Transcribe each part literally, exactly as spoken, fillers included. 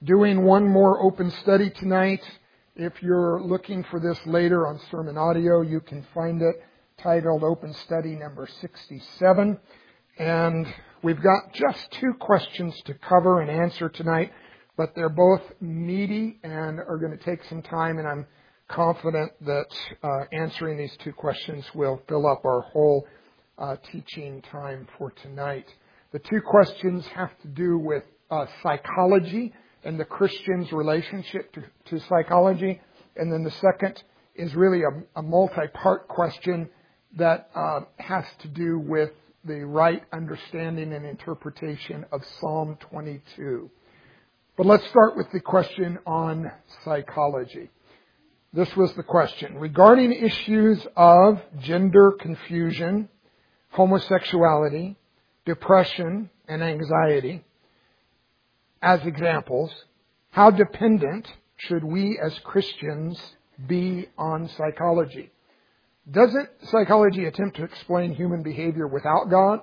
doing one more open study tonight. If you're looking for this later on sermon audio, you can find it titled Open Study number sixty-seven. And we've got just two questions to cover and answer tonight, but they're both meaty and are going to take some time, and I'm confident that uh, answering these two questions will fill up our whole uh, teaching time for tonight. The two questions have to do with uh, psychology and the Christian's relationship to, to psychology. And then the second is really a, a multi-part question that uh, has to do with the right understanding and interpretation of Psalm twenty-two. But let's start with the question on psychology. This was the question. Regarding issues of gender confusion, homosexuality, depression, and anxiety, as examples, how dependent should we as Christians be on psychology? Doesn't psychology attempt to explain human behavior without God?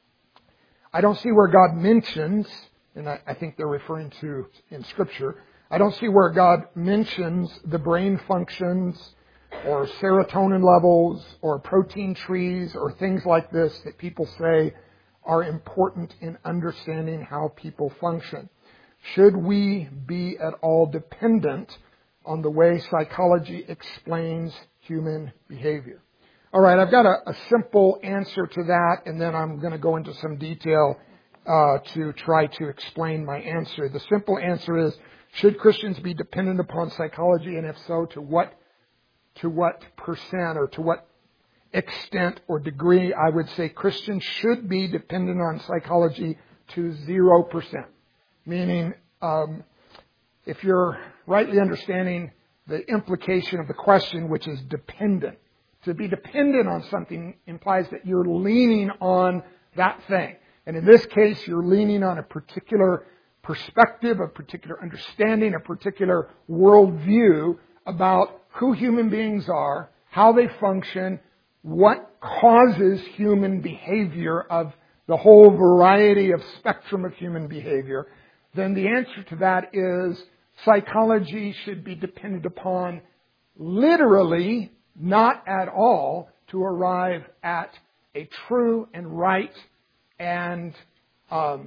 I don't see where God mentions, and I, I think they're referring to in Scripture, I don't see where God mentions the brain functions or serotonin levels or protein trees or things like this that people say are important in understanding how people function. Should we be at all dependent on the way psychology explains human behavior? All right, I've got a, a simple answer to that, and then I'm going to go into some detail uh, to try to explain my answer. The simple answer is, should Christians be dependent upon psychology, and if so, to what to what percent or to what extent or degree? I would say Christians should be dependent on psychology to zero percent. Meaning, um, if you're rightly understanding the implication of the question, which is dependent. To be dependent on something implies that you're leaning on that thing. And in this case, you're leaning on a particular perspective, a particular understanding, a particular worldview about who human beings are, how they function, what causes human behavior of the whole variety of spectrum of human behavior. Then the answer to that is psychology should be dependent upon literally, not at all, to arrive at a true and right and um,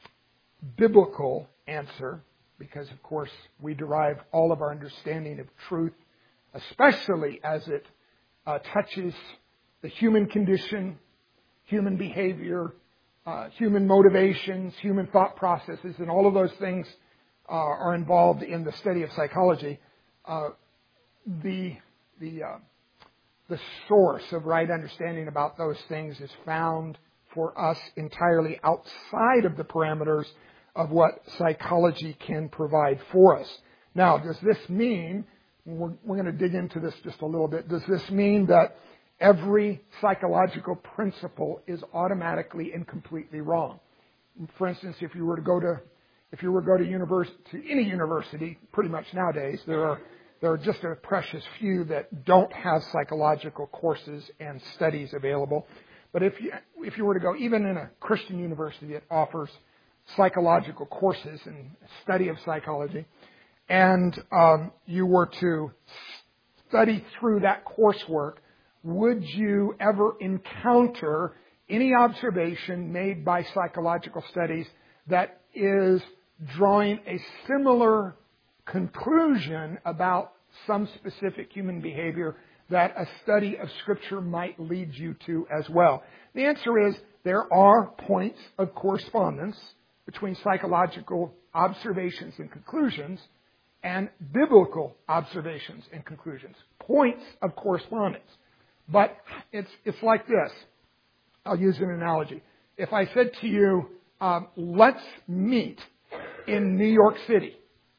biblical answer, because of course we derive all of our understanding of truth, especially as it uh, touches the human condition, human behavior, Uh, human motivations, human thought processes, and all of those things uh, are involved in the study of psychology. Uh, the the uh, the source of right understanding about those things is found for us entirely outside of the parameters of what psychology can provide for us. Now, does this mean, we're, we're going to dig into this just a little bit, does this mean that every psychological principle is automatically and completely wrong? For instance, if you were to go to, if you were to go to university, to any university, pretty much nowadays, there are there are just a precious few that don't have psychological courses and studies available. But if you if you were to go even in a Christian university that offers psychological courses and study of psychology, and um, you were to study through that coursework, would you ever encounter any observation made by psychological studies that is drawing a similar conclusion about some specific human behavior that a study of Scripture might lead you to as well? The answer is there are points of correspondence between psychological observations and conclusions and biblical observations and conclusions. Points of correspondence. But it's it's like this. I'll use an analogy. If I said to you, um, let's meet in New York City,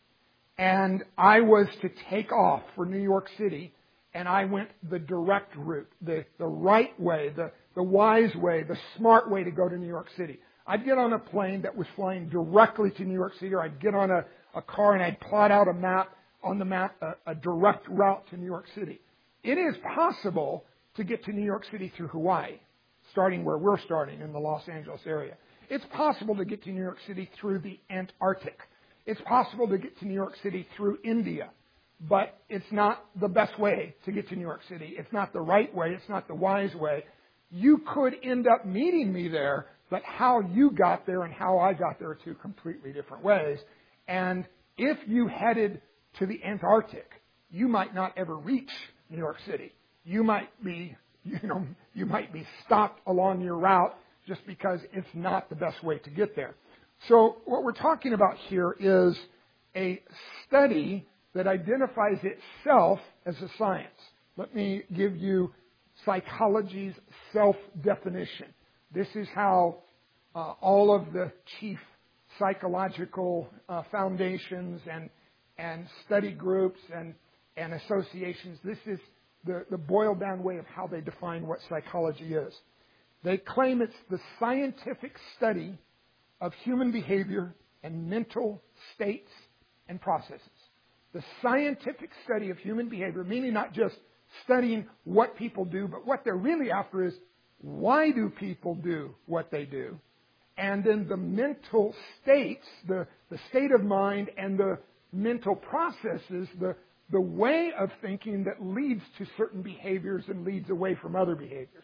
and I was to take off for New York City, and I went the direct route, the, the right way, the, the wise way, the smart way to go to New York City. I'd get on a plane that was flying directly to New York City, or I'd get on a, a car and I'd plot out a map, on the map, a, a direct route to New York City. It is possible to get to New York City through Hawaii, starting where we're starting in the Los Angeles area. It's possible to get to New York City through the Antarctic. It's possible to get to New York City through India, but it's not the best way to get to New York City. It's not the right way. It's not the wise way. You could end up meeting me there, but how you got there and how I got there are two completely different ways. And if you headed to the Antarctic, you might not ever reach New York City. You might be, you know, you might be stopped along your route just because it's not the best way to get there. So what we're talking about here is a study that identifies itself as a science. Let me give you psychology's self-definition. This is how uh, all of the chief psychological uh, foundations and and study groups and, and associations, this is the, the boiled down way of how they define what psychology is. They claim it's the scientific study of human behavior and mental states and processes. The scientific study of human behavior, meaning not just studying what people do, but what they're really after is why do people do what they do? And then the mental states, the, the state of mind and the mental processes, the, the way of thinking that leads to certain behaviors and leads away from other behaviors.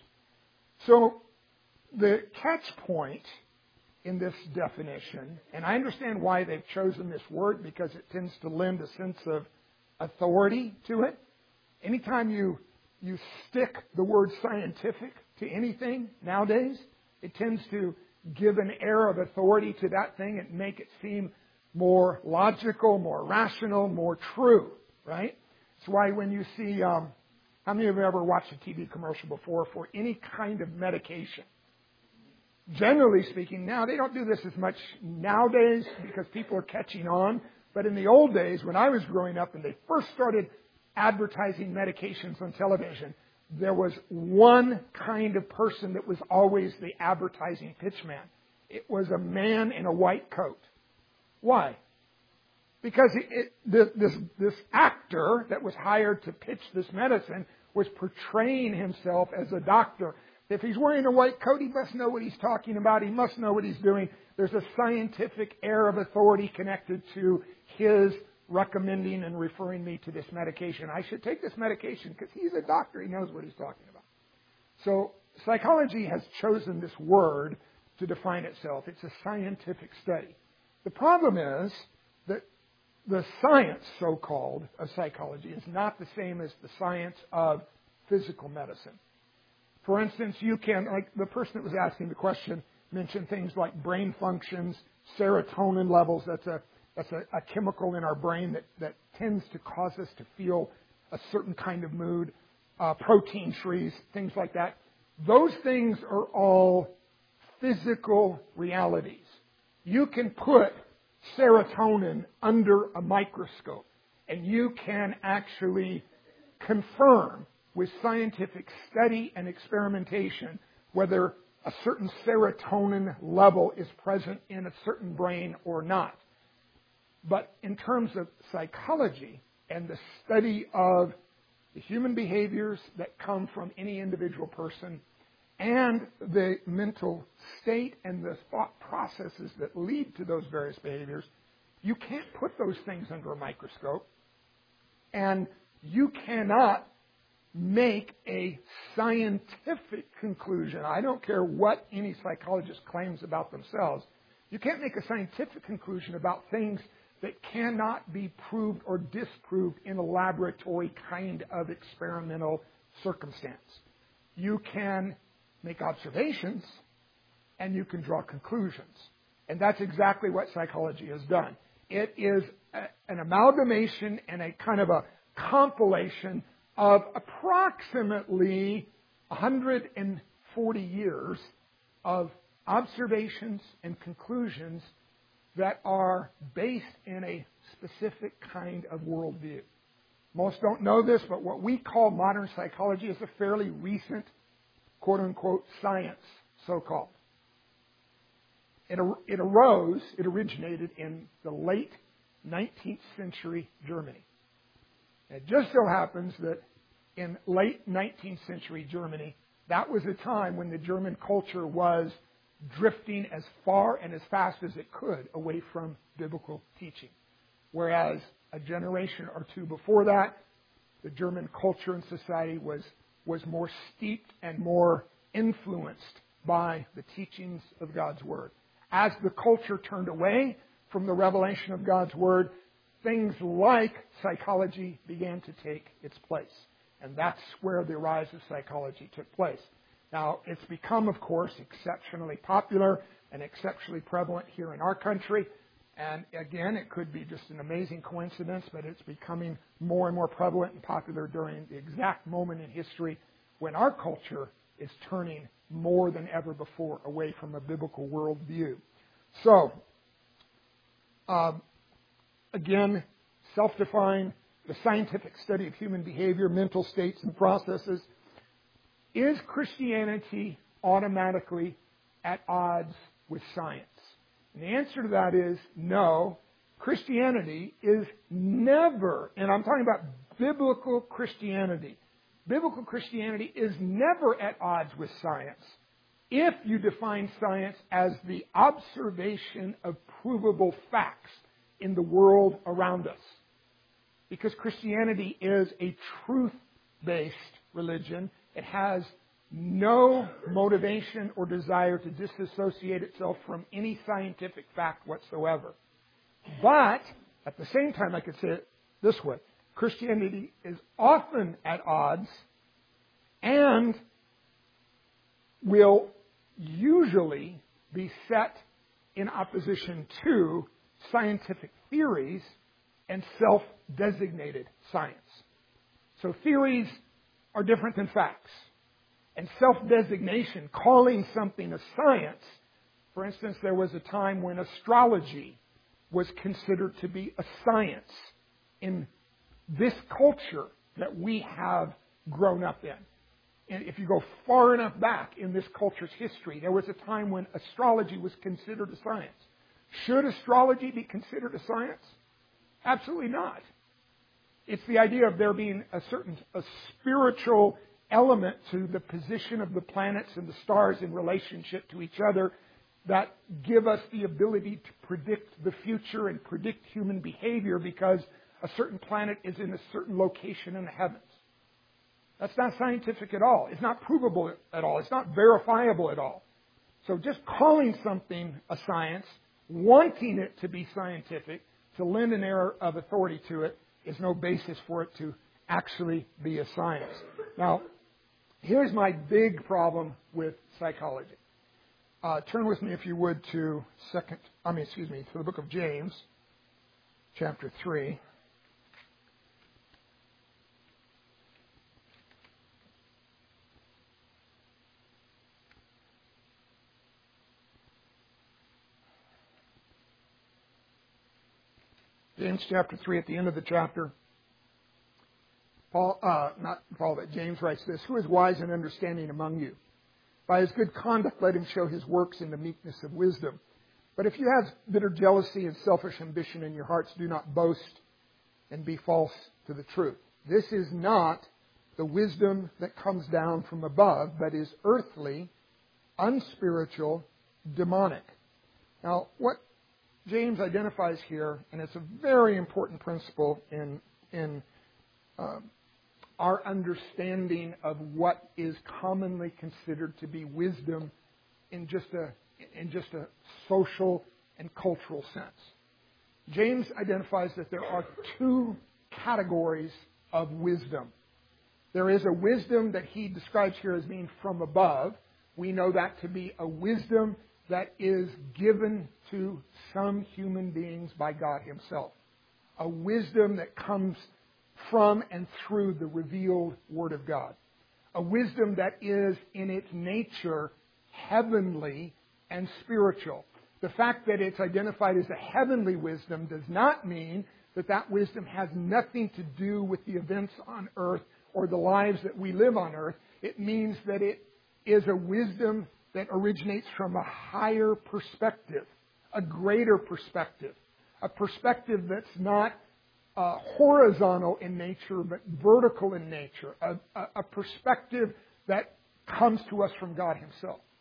So the catch point in this definition, and I understand why they've chosen this word because it tends to lend a sense of authority to it. Anytime you you stick the word scientific to anything nowadays, it tends to give an air of authority to that thing and make it seem more logical, more rational, more true, right? That's why when you see, um, how many of you have ever watched a T V commercial before for any kind of medication? Generally speaking, now they don't do this as much nowadays because people are catching on. But in the old days, when I was growing up and they first started advertising medications on television, there was one kind of person that was always the advertising pitchman. It was a man in a white coat. Why? Because it, it, this, this, this actor that was hired to pitch this medicine was portraying himself as a doctor. If he's wearing a white coat, he must know what he's talking about. He must know what he's doing. There's a scientific air of authority connected to his recommending and referring me to this medication. I should take this medication because he's a doctor. He knows what he's talking about. So psychology has chosen this word to define itself. It's a scientific study. The problem is that the science, so-called, of psychology is not the same as the science of physical medicine. For instance, you can, like the person that was asking the question, mentioned things like brain functions, serotonin levels. That's a that's a, a chemical in our brain that, that tends to cause us to feel a certain kind of mood. Uh, protein trees, things like that. Those things are all physical realities. You can put serotonin under a microscope, and you can actually confirm with scientific study and experimentation whether a certain serotonin level is present in a certain brain or not. But in terms of psychology and the study of the human behaviors that come from any individual person and the mental state and the thought processes that lead to those various behaviors, you can't put those things under a microscope, and you cannot make a scientific conclusion. I don't care what any psychologist claims about themselves. You can't make a scientific conclusion about things that cannot be proved or disproved in a laboratory kind of experimental circumstance. You can make observations and you can draw conclusions. And that's exactly what psychology has done. It is a, an amalgamation and a kind of a compilation of approximately one hundred forty years of observations and conclusions that are based in a specific kind of worldview. Most don't know this, but what we call modern psychology is a fairly recent, quote-unquote, science, so-called. It, it arose, it originated in the late nineteenth century Germany. It just so happens that in late nineteenth century Germany, that was a time when the German culture was drifting as far and as fast as it could away from biblical teaching. Whereas a generation or two before that, the German culture and society was, was more steeped and more influenced by the teachings of God's Word. As the culture turned away from the revelation of God's Word, things like psychology began to take its place. And that's where the rise of psychology took place. Now, it's become, of course, exceptionally popular and exceptionally prevalent here in our country. And again, it could be just an amazing coincidence, but it's becoming more and more prevalent and popular during the exact moment in history when our culture is turning more than ever before away from a biblical worldview. So, um, again, self-defined, the scientific study of human behavior, mental states, and processes. Is Christianity automatically at odds with science? And the answer to that is no. Christianity is never, and I'm talking about biblical Christianity, biblical Christianity is never at odds with science if you define science as the observation of provable facts in the world around us. Because Christianity is a truth-based religion. It has no motivation or desire to disassociate itself from any scientific fact whatsoever. But, at the same time, I could say it this way. Christianity is often at odds and will usually be set in opposition to scientific theories and self-designated science. So theories are different than facts. And self-designation, calling something a science, for instance, there was a time when astrology was considered to be a science in this culture that we have grown up in. And if you go far enough back in this culture's history, there was a time when astrology was considered a science. Should astrology be considered a science? Absolutely not. It's the idea of there being a certain a spiritual element to the position of the planets and the stars in relationship to each other that give us the ability to predict the future and predict human behavior because a certain planet is in a certain location in the heavens. That's not scientific at all. It's not provable at all. It's not verifiable at all. So just calling something a science, wanting it to be scientific, to lend an air of authority to it, is no basis for it to actually be a science. Now, here's my big problem with psychology. Uh, turn with me, if you would, to second. I mean, excuse me, to the book of James, chapter three. James chapter three, at the end of the chapter, Paul, uh, not Paul, but James writes this: "Who is wise and understanding among you? By his good conduct let him show his works in the meekness of wisdom. But if you have bitter jealousy and selfish ambition in your hearts, do not boast and be false to the truth. This is not the wisdom that comes down from above, but is earthly, unspiritual, demonic." Now, what James identifies here, and it's a very important principle in in um, our understanding of what is commonly considered to be wisdom in just a in just a social and cultural sense. James identifies that there are two categories of wisdom. There is a wisdom that he describes here as being from above. We know that to be a wisdom that is given to some human beings by God Himself. A wisdom that comes from and through the revealed Word of God. A wisdom that is in its nature heavenly and spiritual. The fact that it's identified as a heavenly wisdom does not mean that that wisdom has nothing to do with the events on earth or the lives that we live on earth. It means that it is a wisdom that originates from a higher perspective, a greater perspective, a perspective that's not uh, horizontal in nature but vertical in nature, a, a, a perspective that comes to us from God Himself.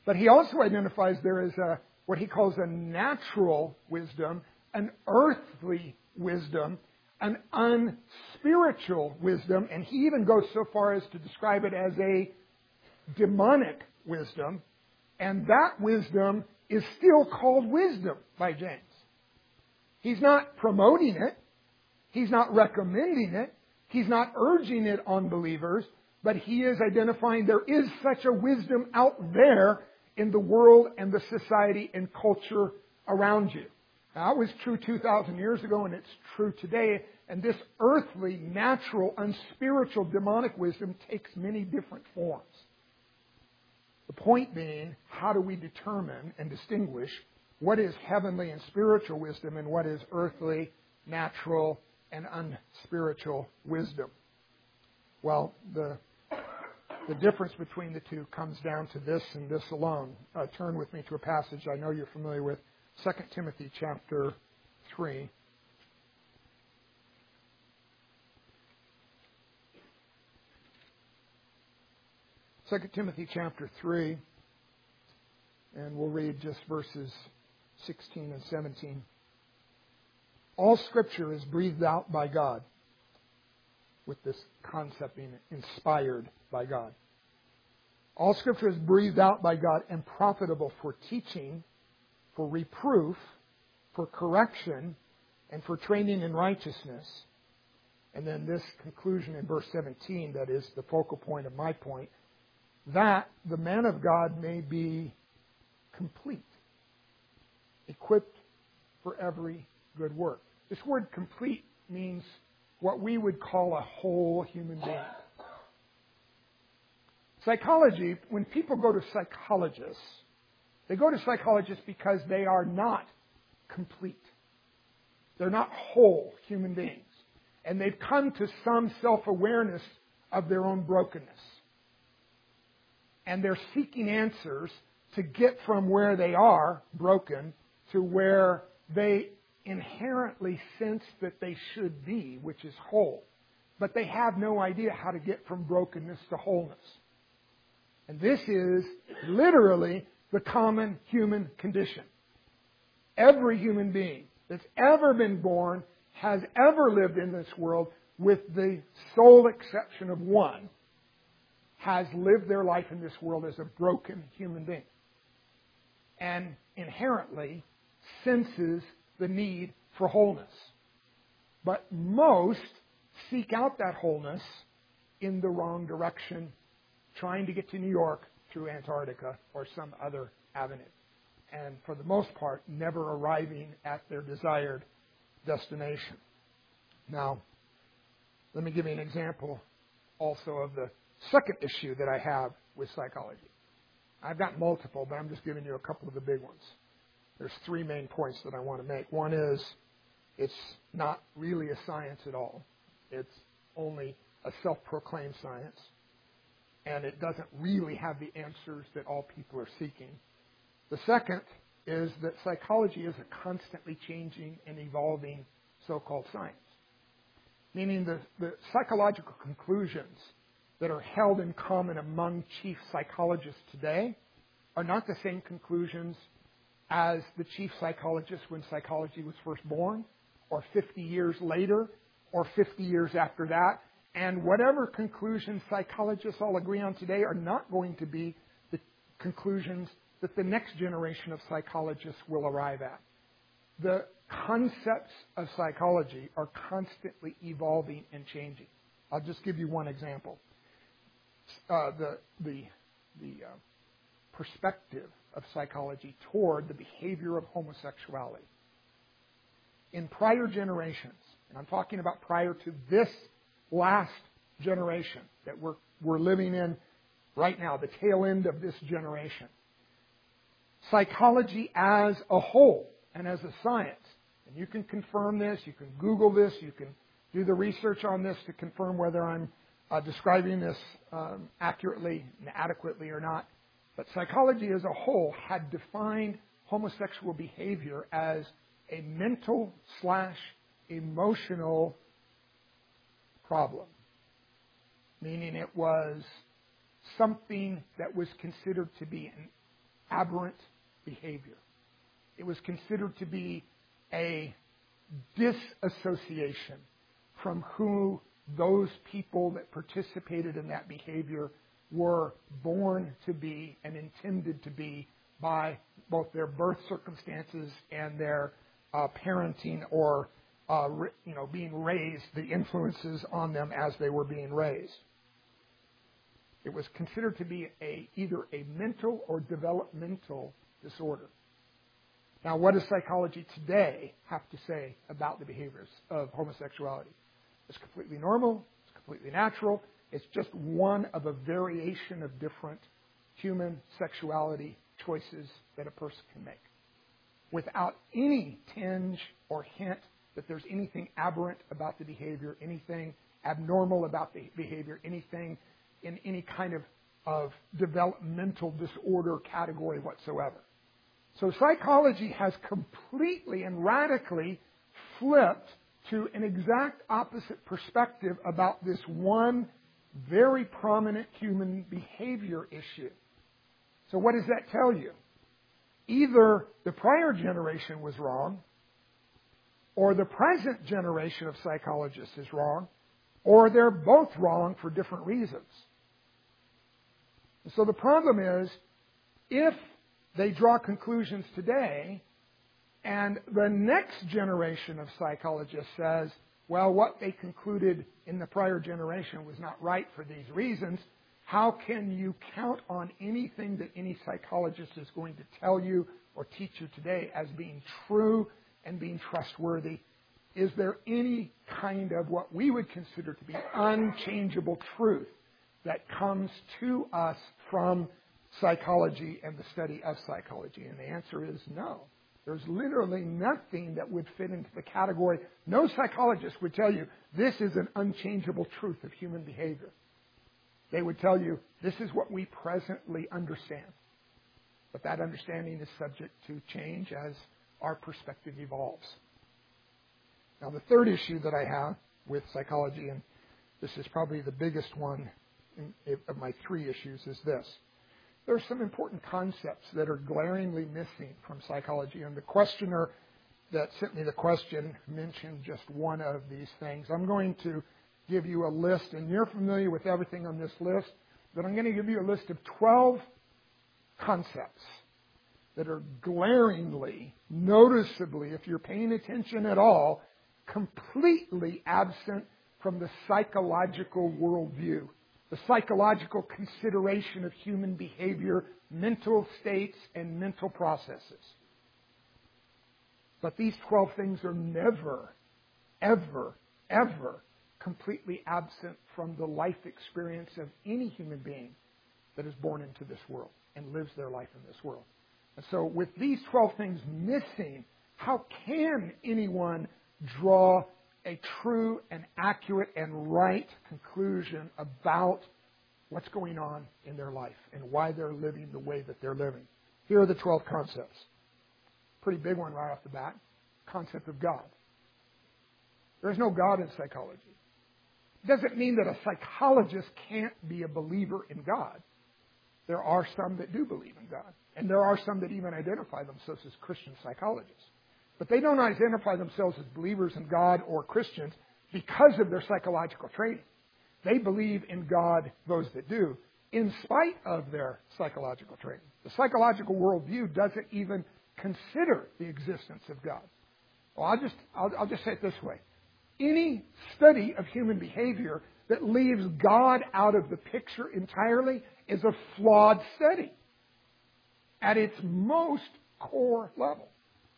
But he also identifies there is a what he calls a natural wisdom, an earthly wisdom, an unspiritual wisdom, and he even goes so far as to describe it as a demonic wisdom, and that wisdom is still called wisdom by James. He's not promoting it. He's not recommending it. He's not urging it on believers, but he is identifying there is such a wisdom out there in the world and the society and culture around you. Now, it was true two thousand years ago, and it's true today. And this earthly, natural, unspiritual, demonic wisdom takes many different forms. The point being, how do we determine and distinguish what is heavenly and spiritual wisdom and what is earthly, natural, and unspiritual wisdom? Well, the the difference between the two comes down to this and this alone. Uh, turn with me to a passage I know you're familiar with, Second Timothy chapter three. Second Timothy chapter three, and we'll read just verses sixteen and seventeen. All Scripture is breathed out by God, with this concept being inspired by God. All Scripture is breathed out by God and profitable for teaching, for reproof, for correction, and for training in righteousness. And then this conclusion in verse seventeen, that is the focal point of my point, that the man of God may be complete, equipped for every good work. This word complete means what we would call a whole human being. Psychology, when people go to psychologists, they go to psychologists because they are not complete. They're not whole human beings. And they've come to some self-awareness of their own brokenness. And they're seeking answers to get from where they are broken to where they inherently sense that they should be, which is whole. But they have no idea how to get from brokenness to wholeness. And this is literally the common human condition. Every human being that's ever been born has ever lived in this world, with the sole exception of one, has lived their life in this world as a broken human being. And inherently senses the need for wholeness. But most seek out that wholeness in the wrong direction, trying to get to New York through Antarctica or some other avenue. And for the most part, never arriving at their desired destination. Now, let me give you an example also of the second issue that I have with psychology. I've got multiple, but I'm just giving you a couple of the big ones. There's three main points that I want to make. One is, it's not really a science at all. It's only a self-proclaimed science. And it doesn't really have the answers that all people are seeking. The second is that psychology is a constantly changing and evolving so-called science. Meaning the, the psychological conclusions that are held in common among chief psychologists today are not the same conclusions as the chief psychologist when psychology was first born, or fifty years later, or fifty years after that. And whatever conclusions psychologists all agree on today are not going to be the conclusions that the next generation of psychologists will arrive at. The concepts of psychology are constantly evolving and changing. I'll just give you one example. Uh, the the the uh, perspective of psychology toward the behavior of homosexuality. In prior generations, and I'm talking about prior to this last generation that we're we're living in right now, the tail end of this generation, psychology as a whole and as a science, and you can confirm this, you can Google this, you can do the research on this to confirm whether I'm uh, describing this um, accurately and adequately or not. But psychology as a whole had defined homosexual behavior as a mental slash emotional problem, meaning it was something that was considered to be an aberrant behavior. It was considered to be a disassociation from who those people that participated in that behavior were born to be and intended to be by both their birth circumstances and their uh, parenting or uh, you know, being raised, the influences on them as they were being raised. It was considered to be a, either a mental or developmental disorder. Now, what does psychology today have to say about the behaviors of homosexuality? It's completely normal. It's completely natural. It's just one of a variation of different human sexuality choices that a person can make, without any tinge or hint that there's anything aberrant about the behavior, anything abnormal about the behavior, anything in any kind of, of developmental disorder category whatsoever. So psychology has completely and radically flipped to an exact opposite perspective about this one very prominent human behavior issue. So what does that tell you? Either the prior generation was wrong, or the present generation of psychologists is wrong, or they're both wrong for different reasons. And so the problem is, if they draw conclusions today, and the next generation of psychologists says, well, what they concluded in the prior generation was not right for these reasons, how can you count on anything that any psychologist is going to tell you or teach you today as being true and being trustworthy? Is there any kind of what we would consider to be unchangeable truth that comes to us from psychology and the study of psychology? And the answer is no. There's literally nothing that would fit into the category. No psychologist would tell you this is an unchangeable truth of human behavior. They would tell you this is what we presently understand. But that understanding is subject to change as our perspective evolves. Now, the third issue that I have with psychology, and this is probably the biggest one in, of my three issues, is this. There are some important concepts that are glaringly missing from psychology, and the questioner that sent me the question mentioned just one of these things. I'm going to give you a list, and you're familiar with everything on this list, but I'm going to give you a list of twelve concepts that are glaringly, noticeably, if you're paying attention at all, completely absent from the psychological worldview, the psychological consideration of human behavior, mental states, and mental processes. But these twelve things are never, ever, ever completely absent from the life experience of any human being that is born into this world and lives their life in this world. And so with these twelve things missing, how can anyone draw a true and accurate and right conclusion about what's going on in their life and why they're living the way that they're living? Here are the twelve concepts. Pretty big one right off the bat. Concept of God. There's no God in psychology. It doesn't mean that a psychologist can't be a believer in God. There are some that do believe in God. And there are some that even identify themselves as Christian psychologists. But they don't identify themselves as believers in God or Christians because of their psychological training. They believe in God, those that do, in spite of their psychological training. The psychological worldview doesn't even consider the existence of God. Well, I'll just, I'll, I'll just say it this way. Any study of human behavior that leaves God out of the picture entirely is a flawed study at its most core level.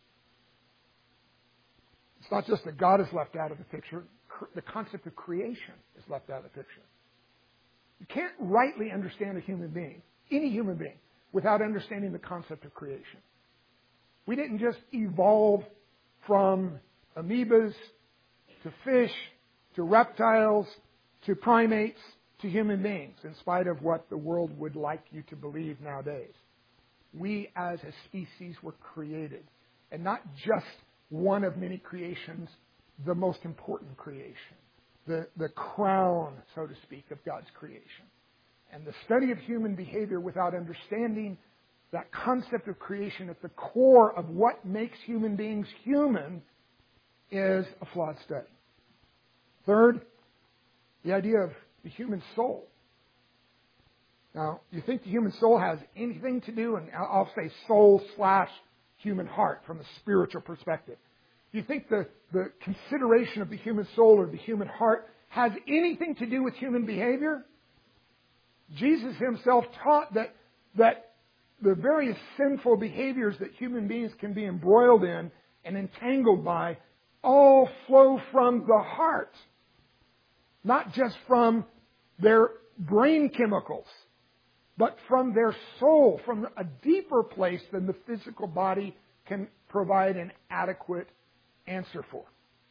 It's not just that God is left out of the picture. The concept of creation is left out of the picture. You can't rightly understand a human being, any human being, without understanding the concept of creation. We didn't just evolve from amoebas to fish to reptiles to primates to human beings, in spite of what the world would like you to believe nowadays. We as a species were created, and not just one of many creations, the most important creation, the, the crown, so to speak, of God's creation. And the study of human behavior without understanding that concept of creation at the core of what makes human beings human is a flawed study. Third, the idea of the human soul. Now, you think the human soul has anything to do, and I'll say soul slash human heart from a spiritual perspective. Do you think the, the consideration of the human soul or the human heart has anything to do with human behavior? Jesus himself taught that, that the various sinful behaviors that human beings can be embroiled in and entangled by all flow from the heart, not just from their brain chemicals, but from their soul, from a deeper place than the physical body can provide an adequate answer for.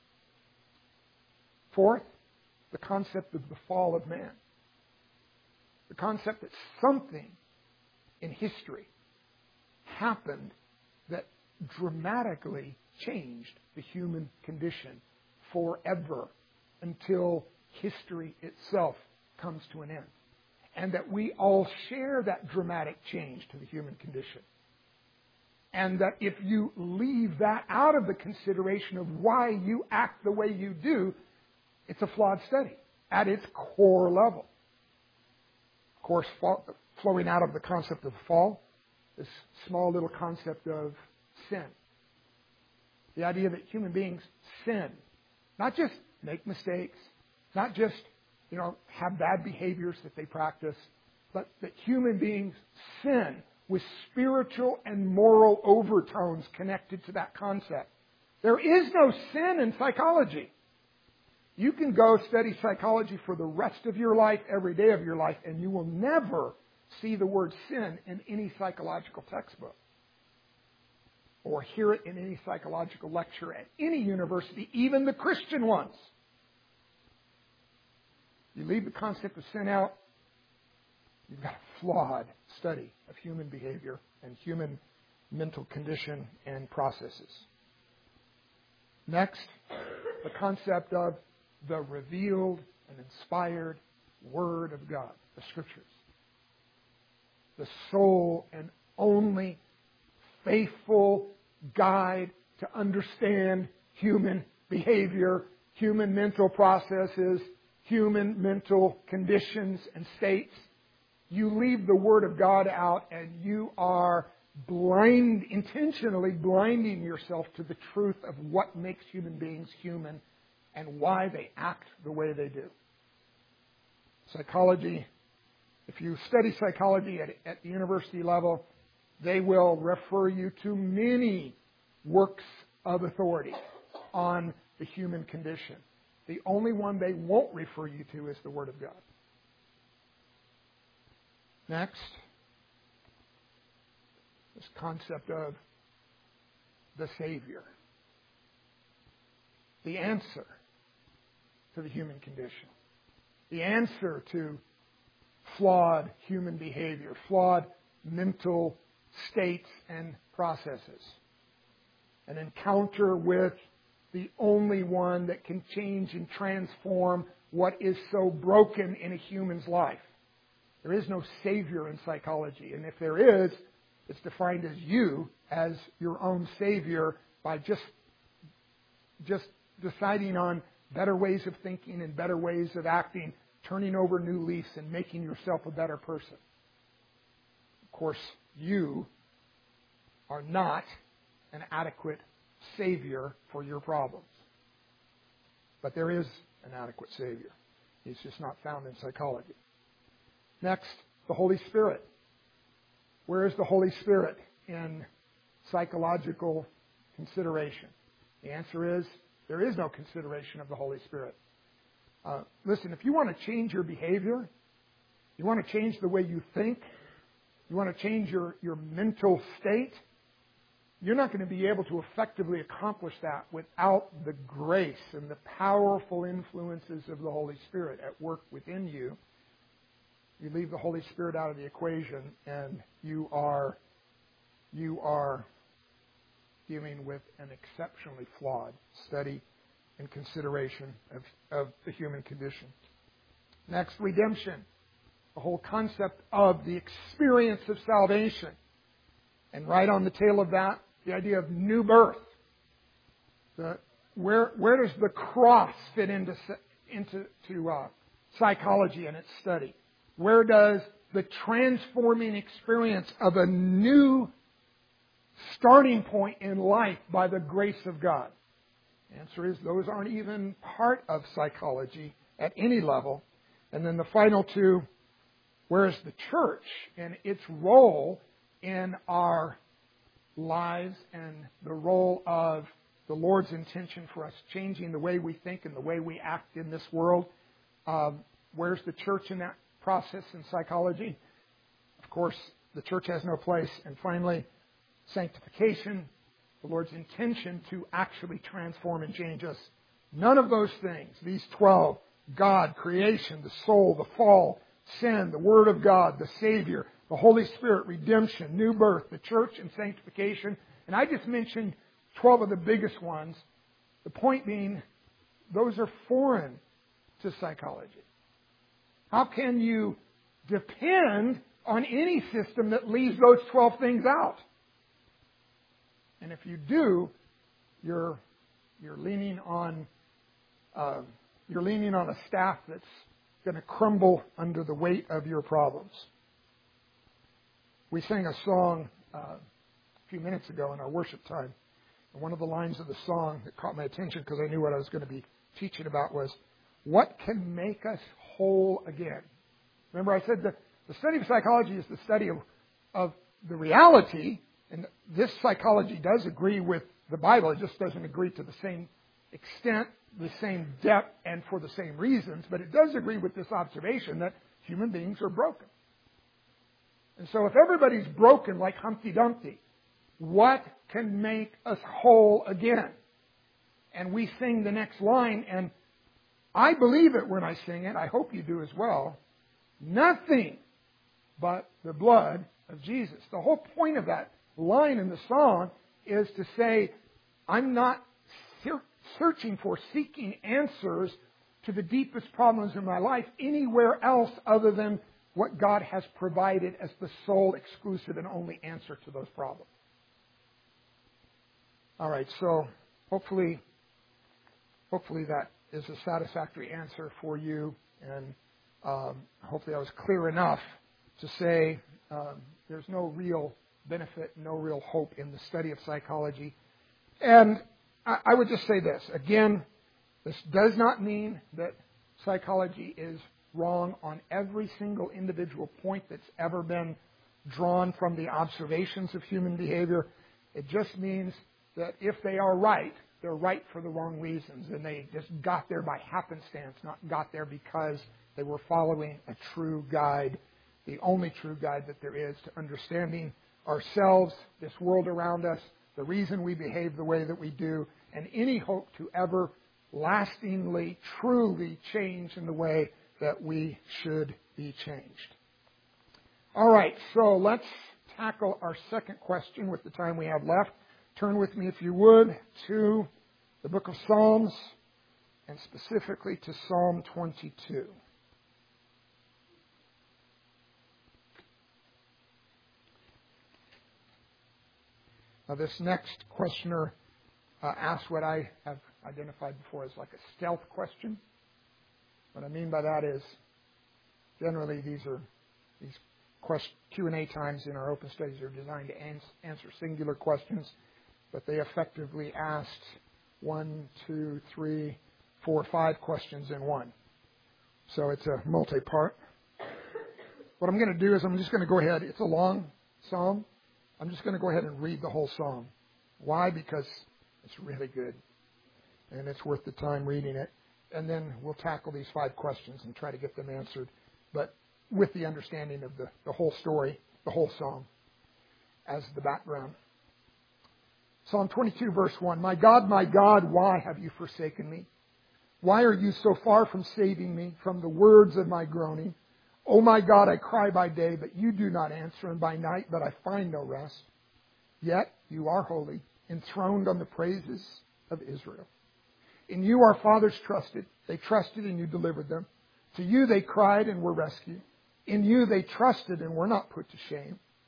Fourth, the concept of the fall of man. The concept that something in history happened that dramatically changed the human condition forever until history itself comes to an end. And that we all share that dramatic change to the human condition. And that if you leave that out of the consideration of why you act the way you do, it's a flawed study at its core level. Of course, flowing out of the concept of fall, this small little concept of sin. The idea that human beings sin. Not just make mistakes, not just, you know, have bad behaviors that they practice, but that human beings sin with spiritual and moral overtones connected to that concept. There is no sin in psychology. You can go study psychology for the rest of your life, every day of your life, and you will never see the word sin in any psychological textbook or hear it in any psychological lecture at any university, even the Christian ones. You leave the concept of sin out, you've got a flawed study of human behavior and human mental condition and processes. Next, the concept of the revealed and inspired Word of God, the Scriptures. The sole and only faithful guide to understand human behavior, human mental processes, human mental conditions and states. You leave the Word of God out and you are blind, intentionally blinding yourself to the truth of what makes human beings human and why they act the way they do. Psychology, if you study psychology at, at the university level, they will refer you to many works of authority on the human condition. The only one they won't refer you to is the Word of God. Next, this concept of the Savior. The answer to the human condition. The answer to flawed human behavior, flawed mental states and processes. An encounter with the only one that can change and transform what is so broken in a human's life. There is no Savior in psychology, and if there is, it's defined as you as your own Savior by just, just deciding on better ways of thinking and better ways of acting, turning over new leaves and making yourself a better person. Of course, you are not an adequate Savior for your problems. But there is an adequate Savior. He's just not found in psychology. Next, the Holy Spirit. Where is the Holy Spirit in psychological consideration? The answer is, there is no consideration of the Holy Spirit. Uh, listen, if you want to change your behavior, you want to change the way you think, you want to change your, your mental state, you're not going to be able to effectively accomplish that without the grace and the powerful influences of the Holy Spirit at work within you. You leave the Holy Spirit out of the equation and you are, you are dealing with an exceptionally flawed study and consideration of, of the human condition. Next, redemption. The whole concept of the experience of salvation. And right on the tail of that, the idea of new birth. The, where, where does the cross fit into, into to, uh, psychology and its study? Where does the transforming experience of a new starting point in life by the grace of God? The answer is those aren't even part of psychology at any level. And then the final two, where is the church and its role in our lives and the role of the Lord's intention for us changing the way we think and the way we act in this world? Um, where's the church in that process in psychology? Of course, the church has no place. And finally, sanctification, the Lord's intention to actually transform and change us. None of those things, these twelve, God, creation, the soul, the fall, sin, the Word of God, the Savior, the Holy Spirit, redemption, new birth, the church, and sanctification. And I just mentioned twelve of the biggest ones. The point being, those are foreign to psychology. How can you depend on any system that leaves those twelve things out? And if you do, you're you're leaning on uh, you're leaning on a staff that's going to crumble under the weight of your problems. We sang a song uh, a few minutes ago in our worship time, and one of the lines of the song that caught my attention because I knew what I was going to be teaching about was, "What can make us whole again?" Remember, I said that the study of psychology is the study of of the reality. And this psychology does agree with the Bible. It just doesn't agree to the same extent, the same depth, and for the same reasons. But it does agree with this observation that human beings are broken. And so if everybody's broken like Humpty Dumpty, what can make us whole again? And we sing the next line, and I believe it when I sing it. I hope you do as well. Nothing but the blood of Jesus. The whole point of that line in the song is to say, I'm not searching for, seeking answers to the deepest problems in my life anywhere else other than what God has provided as the sole, exclusive, and only answer to those problems. All right, so hopefully, hopefully that is a satisfactory answer for you, and um, hopefully I was clear enough to say um, there's no real benefit, no real hope in the study of psychology. And I, I would just say this. Again, this does not mean that psychology is wrong on every single individual point that's ever been drawn from the observations of human behavior. It just means that if they are right, they're right for the wrong reasons. And they just got there by happenstance, not got there because they were following a true guide, the only true guide that there is to understanding ourselves, this world around us, the reason we behave the way that we do, and any hope to ever lastingly, truly change in the way that we should be changed. All right, so let's tackle our second question with the time we have left. Turn with me, if you would, to the book of Psalms, and specifically to Psalm twenty-two. Now, this next questioner uh, asked what I have identified before as like a stealth question. What I mean by that is, generally these are these Q and A times in our open studies are designed to ans- answer singular questions, but they effectively asked one, two, three, four, five questions in one. So it's a multi-part. What I'm going to do is I'm just going to go ahead. It's a long psalm. I'm just going to go ahead and read the whole psalm. Why? Because it's really good, and it's worth the time reading it. And then we'll tackle these five questions and try to get them answered, but with the understanding of the, the whole story, the whole psalm, as the background. Psalm twenty-two, verse one. My God, my God, why have you forsaken me? Why are you so far from saving me from the words of my groaning? O my God, I cry by day, but you do not answer, and by night, but I find no rest. Yet you are holy, enthroned on the praises of Israel. In you our fathers trusted. They trusted and you delivered them. To you they cried and were rescued. In you they trusted and were not put to shame.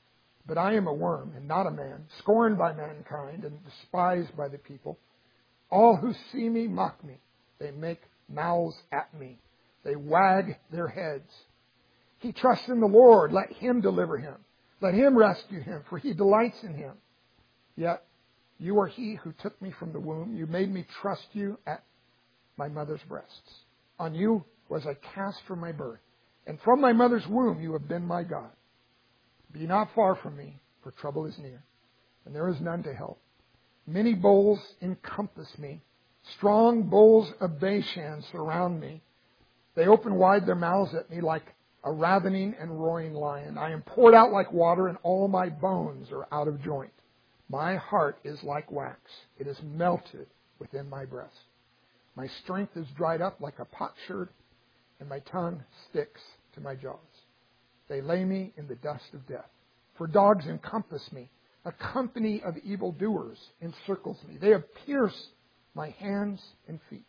But I am a worm and not a man, scorned by mankind and despised by the people. All who see me mock me. They make mouths at me. They wag their heads. He trusts in the Lord. Let him deliver him. Let him rescue him, for he delights in him. Yet you are he who took me from the womb. You made me trust you at my mother's breasts. On you was I cast from my birth, and from my mother's womb you have been my God. Be not far from me, for trouble is near, and there is none to help. Many bulls encompass me. Strong bulls of Bashan surround me. They open wide their mouths at me like a ravening and roaring lion. I am poured out like water, and all my bones are out of joint. My heart is like wax. It is melted within my breast. My strength is dried up like a potsherd, and my tongue sticks to my jaws. They lay me in the dust of death. For dogs encompass me. A company of evildoers encircles me. They have pierced my hands and feet.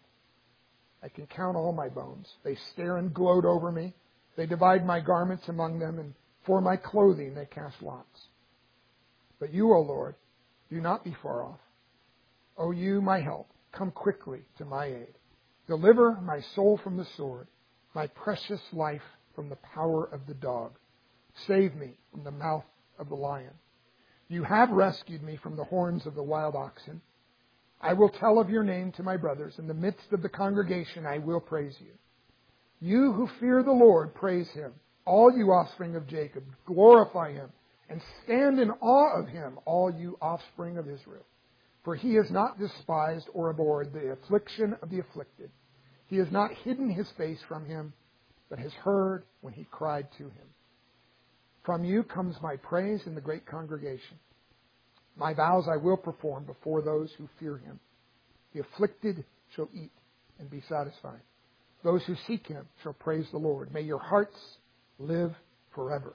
I can count all my bones. They stare and gloat over me. They divide my garments among them, and for my clothing they cast lots. But you, O Lord, do not be far off. O you, my help, come quickly to my aid. Deliver my soul from the sword, my precious life from the power of the dog. Save me from the mouth of the lion. You have rescued me from the horns of the wild oxen. I will tell of your name to my brothers. In the midst of the congregation I will praise you. You who fear the Lord, praise him. All you offspring of Jacob, glorify him. And stand in awe of him, all you offspring of Israel. For he has not despised or abhorred the affliction of the afflicted. He has not hidden his face from him, but has heard when he cried to him. From you comes my praise in the great congregation. My vows I will perform before those who fear him. The afflicted shall eat and be satisfied. Those who seek him shall praise the Lord. May your hearts live forever.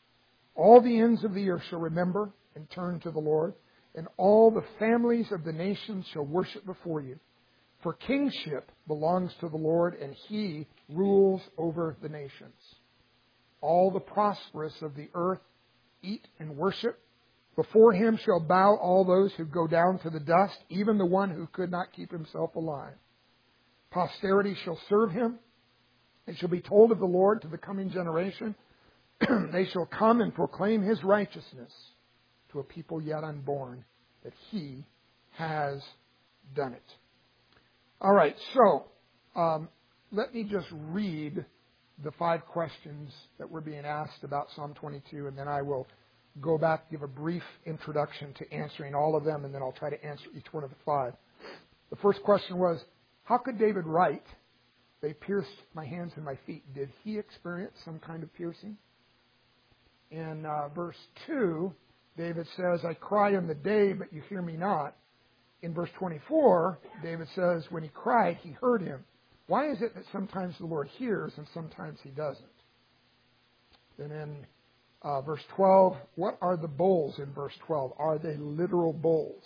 All the ends of the earth shall remember and turn to the Lord, and all the families of the nations shall worship before you. For kingship belongs to the Lord, and he rules over the nations. All the prosperous of the earth eat and worship. Before him shall bow all those who go down to the dust, even the one who could not keep himself alive. Posterity shall serve him. It shall be told of the Lord to the coming generation. They shall come and proclaim his righteousness to a people yet unborn, that he has done it. All right, so um, let me just read the five questions that were being asked about Psalm twenty-two, and then I will go back, give a brief introduction to answering all of them, and then I'll try to answer each one of the five. The first question was, how could David write, they pierced my hands and my feet? Did he experience some kind of piercing? In uh, verse two, David says, I cry in the day, but you hear me not. In verse twenty-four, David says, when he cried, he heard him. Why is it that sometimes the Lord hears and sometimes he doesn't? Then in uh, verse twelve, what are the bowls in verse twelve? Are they literal bowls?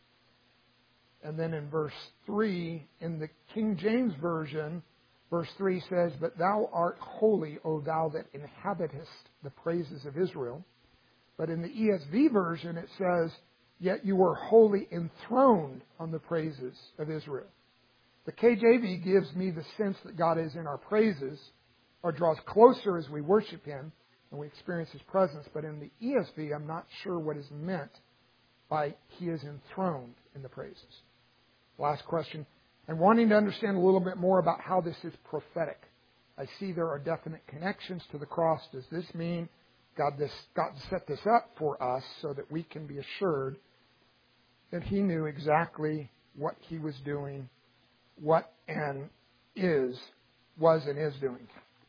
And then in verse three, in the King James Version, verse three says, but thou art holy, O thou that inhabitest the praises of Israel. But in the E S V version, it says, yet you are wholly enthroned on the praises of Israel. The K J V gives me the sense that God is in our praises, or draws closer as we worship him and we experience his presence. But in the E S V, I'm not sure what is meant by he is enthroned in the praises. Last question. I'm wanting to understand a little bit more about how this is prophetic. I see there are definite connections to the cross. Does this mean God, this, God set this up for us so that we can be assured that he knew exactly what he was doing, what and is, was and is doing?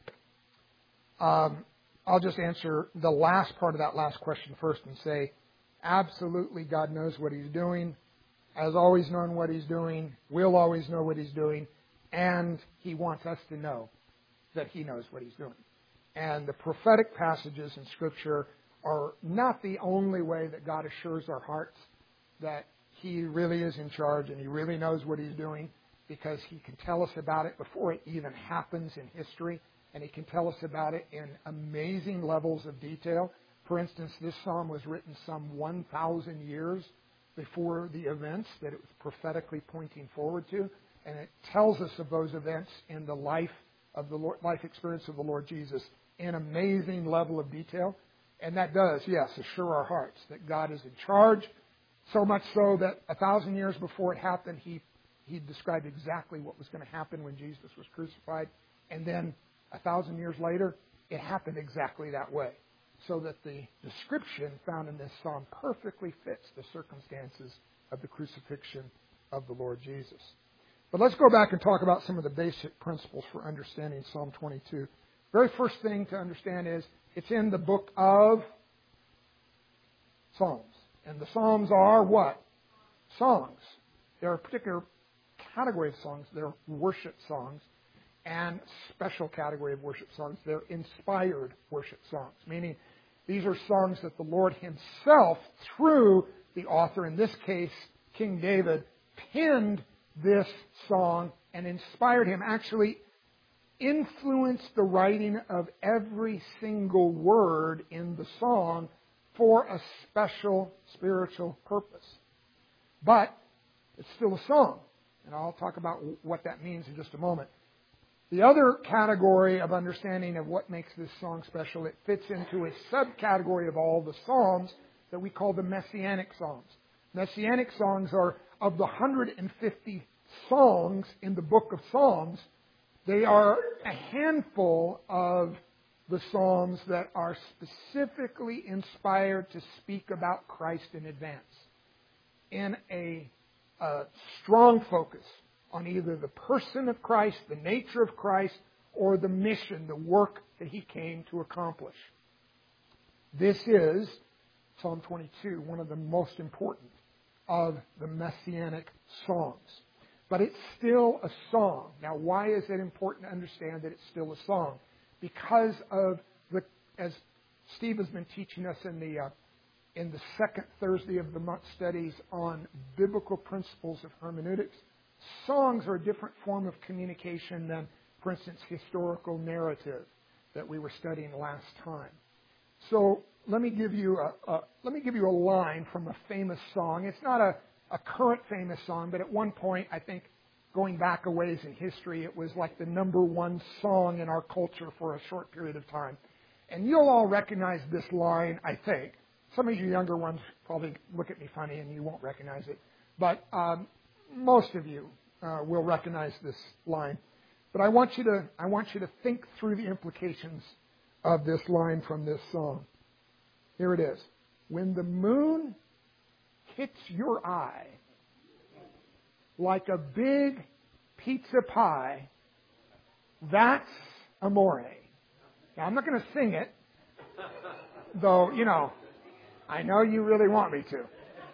Um, I'll just answer the last part of that last question first and say, absolutely God knows what he's doing, has always known what he's doing, will always know what he's doing, and he wants us to know that he knows what he's doing. And the prophetic passages in Scripture are not the only way that God assures our hearts that he really is in charge and he really knows what he's doing, because he can tell us about it before it even happens in history, and he can tell us about it in amazing levels of detail For instance, this psalm was written some one thousand years before the events that it was prophetically pointing forward to, and it tells us of those events in the life of the Lord, life experience of the Lord Jesus in amazing level of detail. And that does, yes, assure our hearts that God is in charge, so much so that a thousand years before it happened, he, he described exactly what was going to happen when Jesus was crucified. And then a thousand years later, it happened exactly that way. So that the description found in this psalm perfectly fits the circumstances of the crucifixion of the Lord Jesus. But let's go back and talk about some of the basic principles for understanding Psalm twenty-two. Very first thing to understand is it's in the book of Psalms. And the Psalms are what? Songs. There are a particular category of songs. They're worship songs. And special category of worship songs. They're inspired worship songs. Meaning these are songs that the Lord Himself, through the author, in this case, King David, penned this song and inspired him, actually influenced the writing of every single word in the song for a special spiritual purpose. But it's still a song. And I'll talk about what that means in just a moment. The other category of understanding of what makes this song special, it fits into a subcategory of all the Psalms that we call the Messianic Psalms. Messianic songs are of the one hundred fifty songs in the book of Psalms. They are a handful of the Psalms that are specifically inspired to speak about Christ in advance in a, a strong focus on either the person of Christ, the nature of Christ, or the mission, the work that He came to accomplish. This is, Psalm twenty-two, one of the most important of the Messianic songs. But it's still a song. Now, why is it important to understand that it's still a song? Because of the, as Steve has been teaching us in the uh, in the second Thursday of the month studies on biblical principles of hermeneutics, songs are a different form of communication than, for instance, historical narrative that we were studying last time. So let me give you a, a let me give you a line from a famous song. It's not a, a current famous song, but at one point, I think, going back a ways in history, it was like the number one song in our culture for a short period of time. And you'll all recognize this line, I think. Some of you younger ones probably look at me funny and you won't recognize it. But um, most of you uh, will recognize this line. But I want you to I want you to think through the implications of this line from this song. Here it is. When the moon hits your eye like a big pizza pie, that's amore. Now, I'm not going to sing it, though, you know, I know you really want me to.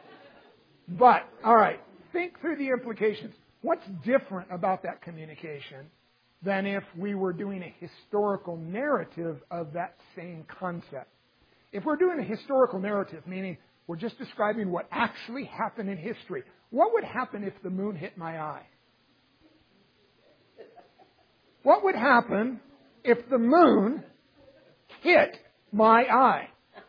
But, all right, think through the implications. What's different about that communication than if we were doing a historical narrative of that same concept? If we're doing a historical narrative, meaning we're just describing what actually happened in history, what would happen if the moon hit my eye? What would happen if the moon hit my eye?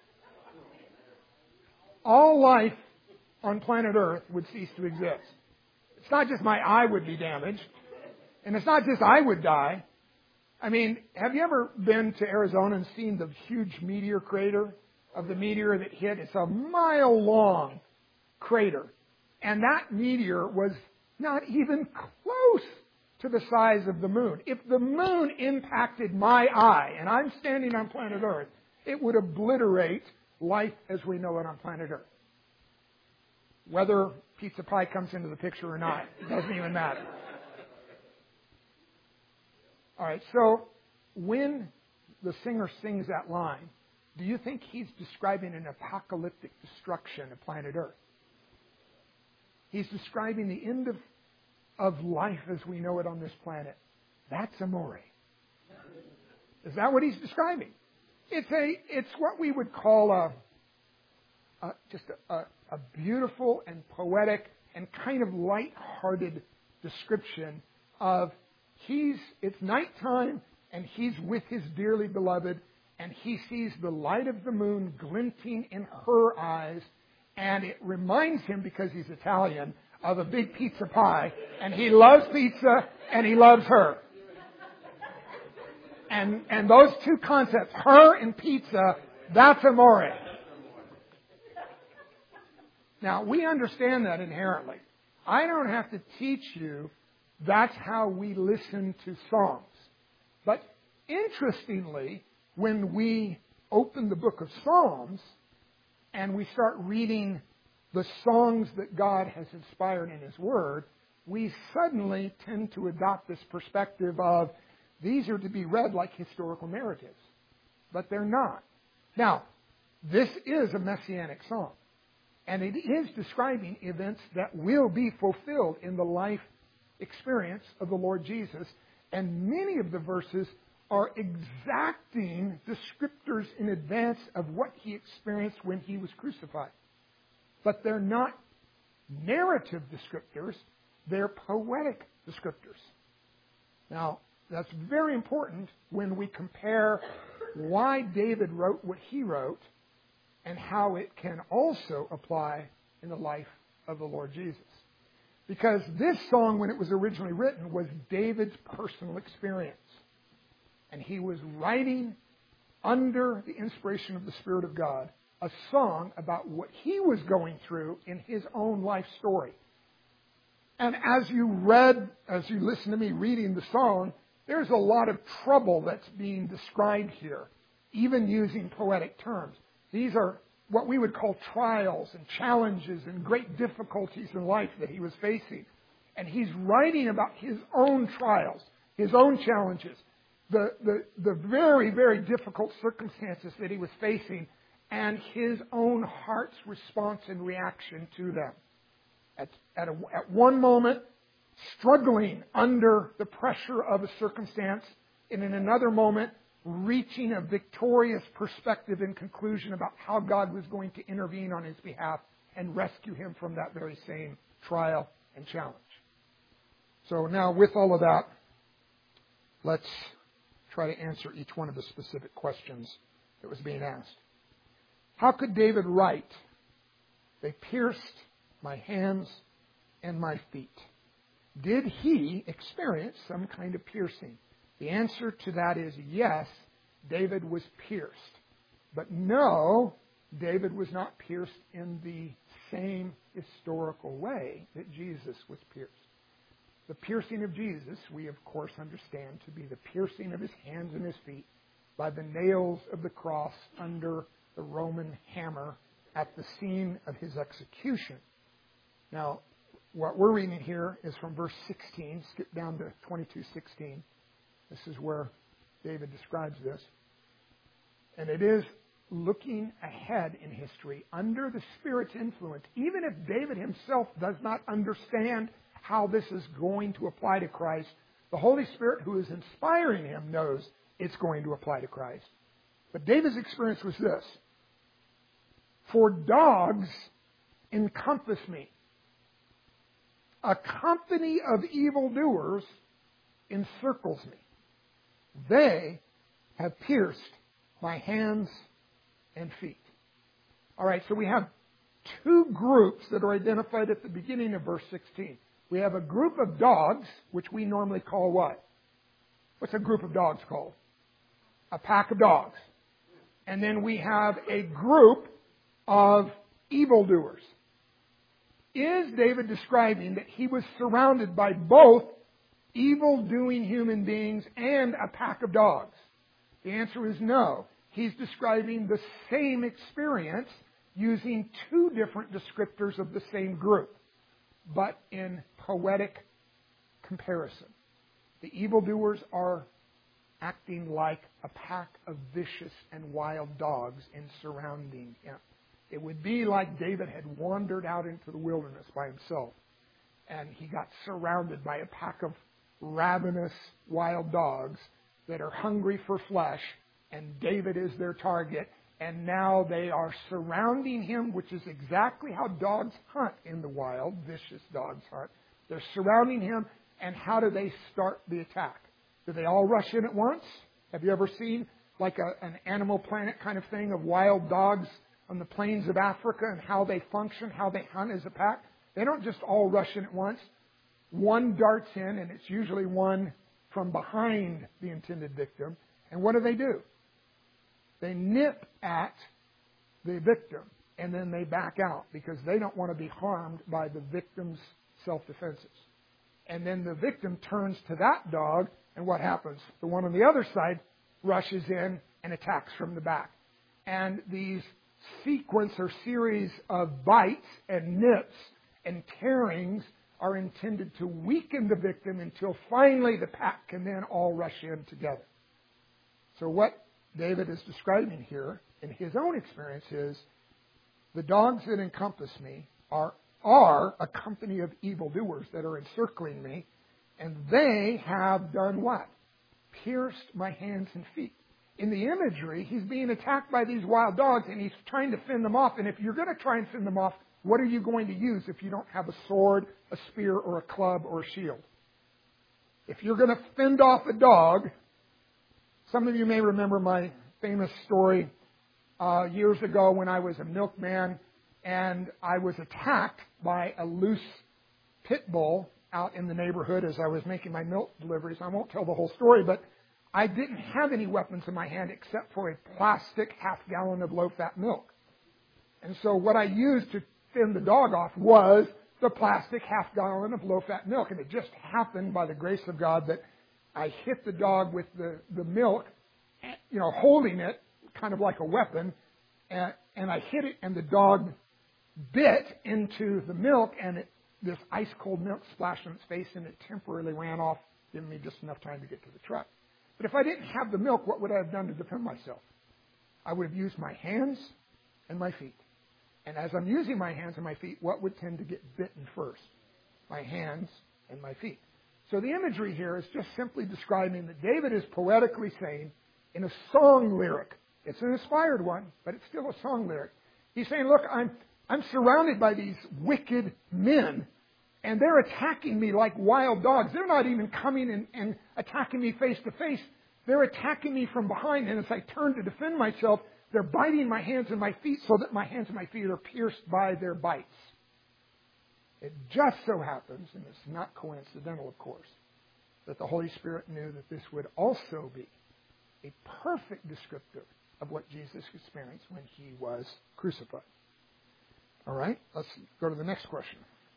All life on planet Earth would cease to exist. It's not just my eye would be damaged, and it's not just I would die. I mean, have you ever been to Arizona and seen the huge meteor crater of the meteor that hit? It's a mile-long crater. And that meteor was not even close to the size of the moon. If the moon impacted my eye, and I'm standing on planet Earth, it would obliterate life as we know it on planet Earth. Whether pizza pie comes into the picture or not, it doesn't even matter. All right, so when the singer sings that line, do you think he's describing an apocalyptic destruction of planet Earth? He's describing the end of, of life as we know it on this planet. That's amore. Is that what he's describing? It's a it's what we would call a, a just a, a, a beautiful and poetic and kind of light-hearted description of he's it's nighttime and he's with his dearly beloved, and he sees the light of the moon glinting in her eyes, and it reminds him, because he's Italian, of a big pizza pie, and he loves pizza, and he loves her. And, and those two concepts, her and pizza, that's amore. Now, we understand that inherently. I don't have to teach you that's how we listen to songs. But interestingly, when we open the book of Psalms and we start reading the songs that God has inspired in His Word, we suddenly tend to adopt this perspective of these are to be read like historical narratives. But they're not. Now, this is a messianic song. And it is describing events that will be fulfilled in the life experience of the Lord Jesus. And many of the verses are exacting descriptors in advance of what He experienced when He was crucified. But they're not narrative descriptors, they're poetic descriptors. Now, that's very important when we compare why David wrote what he wrote and how it can also apply in the life of the Lord Jesus. Because this song, when it was originally written, was David's personal experience. And he was writing under the inspiration of the Spirit of God a song about what he was going through in his own life story. And as you read, as you listen to me reading the song, there's a lot of trouble that's being described here, even using poetic terms. These are what we would call trials and challenges and great difficulties in life that he was facing. And he's writing about his own trials, his own challenges, the, the, the very, very difficult circumstances that he was facing, and his own heart's response and reaction to them. At, at, a, at one moment, struggling under the pressure of a circumstance, and in another moment, reaching a victorious perspective and conclusion about how God was going to intervene on his behalf and rescue him from that very same trial and challenge. So now, with all of that, let's try to answer each one of the specific questions that was being asked. How could David write, "They pierced my hands and my feet"? Did he experience some kind of piercing? The answer to that is yes, David was pierced. But no, David was not pierced in the same historical way that Jesus was pierced. The piercing of Jesus, we of course understand to be the piercing of his hands and his feet by the nails of the cross under the Roman hammer at the scene of his execution. Now, what we're reading here is from verse sixteen, skip down to twenty-two sixteen. This is where David describes this. And it is looking ahead in history under the Spirit's influence. Even if David himself does not understand how this is going to apply to Christ, the Holy Spirit who is inspiring him knows it's going to apply to Christ. But David's experience was this: "For dogs encompass me. A company of evildoers encircles me. They have pierced my hands and feet." All right, so we have two groups that are identified at the beginning of verse sixteen. We have a group of dogs, which we normally call what? What's a group of dogs called? A pack of dogs. And then we have a group of evildoers. Is David describing that he was surrounded by both evil-doing human beings and a pack of dogs? The answer is no. He's describing the same experience using two different descriptors of the same group, but in poetic comparison. The evildoers are acting like a pack of vicious and wild dogs in surrounding him. It would be like David had wandered out into the wilderness by himself, and he got surrounded by a pack of ravenous wild dogs that are hungry for flesh, and David is their target, and now they are surrounding him, which is exactly how dogs hunt in the wild. Vicious dogs hunt. They're surrounding him, and how do they start the attack? Do they all rush in at once? Have you ever seen like a, an Animal Planet kind of thing of wild dogs on the plains of Africa and how they function, how they hunt as a pack. They don't just all rush in at once. One darts in, and it's usually one from behind the intended victim. And what do they do? They nip at the victim, and then they back out because they don't want to be harmed by the victim's self-defenses. And then the victim turns to that dog, and what happens? The one on the other side rushes in and attacks from the back. And these sequence or series of bites and nips and tearings are intended to weaken the victim until finally the pack can then all rush in together. So what David is describing here in his own experience is the dogs that encompass me are, are a company of evildoers that are encircling me, and they have done what? Pierced my hands and feet. In the imagery, he's being attacked by these wild dogs, and he's trying to fend them off. And if you're going to try and fend them off, what are you going to use if you don't have a sword, a spear, or a club, or a shield? If you're going to fend off a dog, some of you may remember my famous story uh, years ago when I was a milkman, and I was attacked by a loose pit bull out in the neighborhood as I was making my milk deliveries. I won't tell the whole story, but I didn't have any weapons in my hand except for a plastic half gallon of low-fat milk. And so what I used to fend the dog off was the plastic half gallon of low-fat milk. And it just happened by the grace of God that I hit the dog with the, the milk, you know, holding it kind of like a weapon. And, and I hit it, and the dog bit into the milk, and it, this ice-cold milk splashed on its face, and it temporarily ran off, giving me just enough time to get to the truck. But if I didn't have the milk, what would I have done to defend myself? I would have used my hands and my feet. And as I'm using my hands and my feet, what would tend to get bitten first? My hands and my feet. So the imagery here is just simply describing that David is poetically saying in a song lyric. It's an inspired one, but it's still a song lyric. He's saying, look, I'm, I'm surrounded by these wicked men, and they're attacking me like wild dogs. They're not even coming and, and attacking me face to face. They're attacking me from behind. And as I turn to defend myself, they're biting my hands and my feet so that my hands and my feet are pierced by their bites. It just so happens, and it's not coincidental, of course, that the Holy Spirit knew that this would also be a perfect descriptor of what Jesus experienced when he was crucified. All right, let's go to the next question.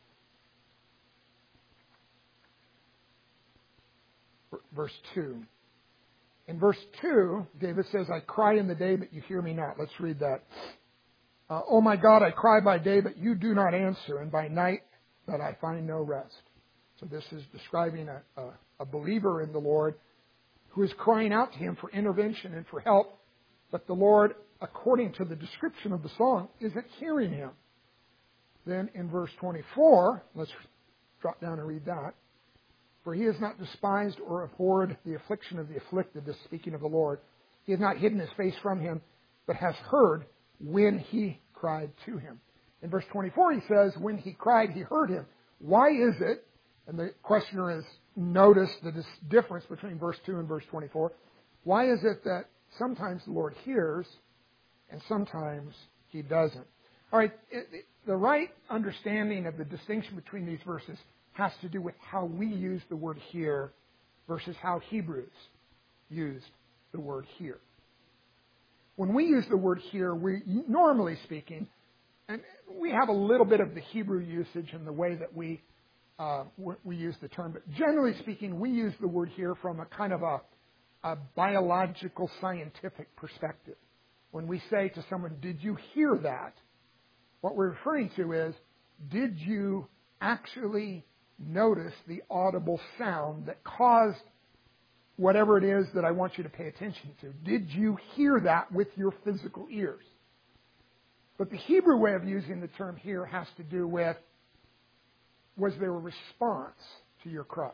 Verse two. In verse two, David says, I cry in the day, but you hear me not. Let's read that. Uh, oh my God, I cry by day, but you do not answer, and by night, that I find no rest. So this is describing a, a, a believer in the Lord who is crying out to him for intervention and for help, but the Lord, according to the description of the song, isn't hearing him. Then in verse twenty-four, let's drop down and read that. For he has not despised or abhorred the affliction of the afflicted, this speaking of the Lord. He has not hidden his face from him, but has heard when he cried to him. In verse twenty-four, he says, when he cried, he heard him. Why is it, and the questioner has noticed the difference between verse two and verse twenty-four, why is it that sometimes the Lord hears and sometimes he doesn't? All right, it, it, the right understanding of the distinction between these verses has to do with how we use the word hear versus how Hebrews used the word hear. When we use the word hear, we, normally speaking, and we have a little bit of the Hebrew usage in the way that we uh, we use the term, but generally speaking, we use the word hear from a kind of a, a biological, scientific perspective. When we say to someone, did you hear that? What we're referring to is, did you actually notice the audible sound that caused whatever it is that I want you to pay attention to? Did you hear that with your physical ears? But the Hebrew way of using the term hear has to do with, was there a response to your cry?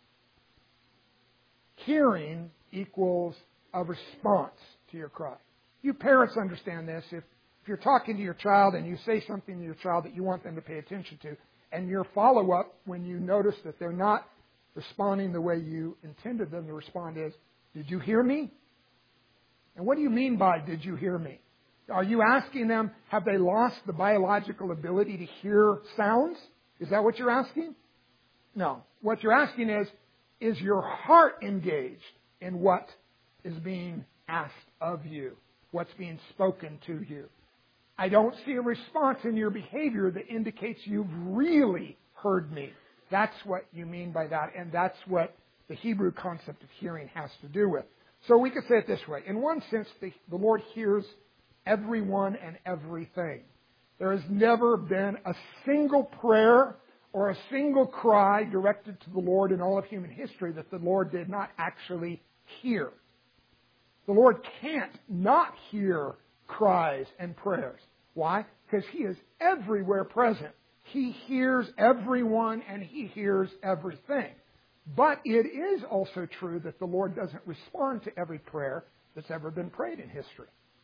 Hearing equals a response to your cry. You parents understand this. If, if you're talking to your child and you say something to your child that you want them to pay attention to, and your follow-up when you notice that they're not responding the way you intended them to respond is, did you hear me? And what do you mean by, did you hear me? Are you asking them, have they lost the biological ability to hear sounds? Is that what you're asking? No. What you're asking is, is your heart engaged in what is being asked of you? What's being spoken to you? I don't see a response in your behavior that indicates you've really heard me. That's what you mean by that, and that's what the Hebrew concept of hearing has to do with. So we could say it this way. In one sense, the, the Lord hears everyone and everything. There has never been a single prayer or a single cry directed to the Lord in all of human history that the Lord did not actually hear. The Lord can't not hear cries and prayers. Why? Because He is everywhere present. He hears everyone and He hears everything. But it is also true that the Lord doesn't respond to every prayer that's ever been prayed in history.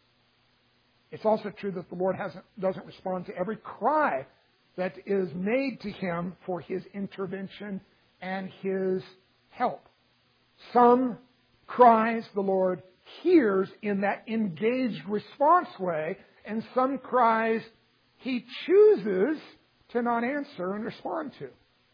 It's also true that the Lord hasn't, doesn't respond to every cry that is made to Him for His intervention and His help. Some cries the Lord hears in that engaged response way, and some cries He chooses to not answer and respond to.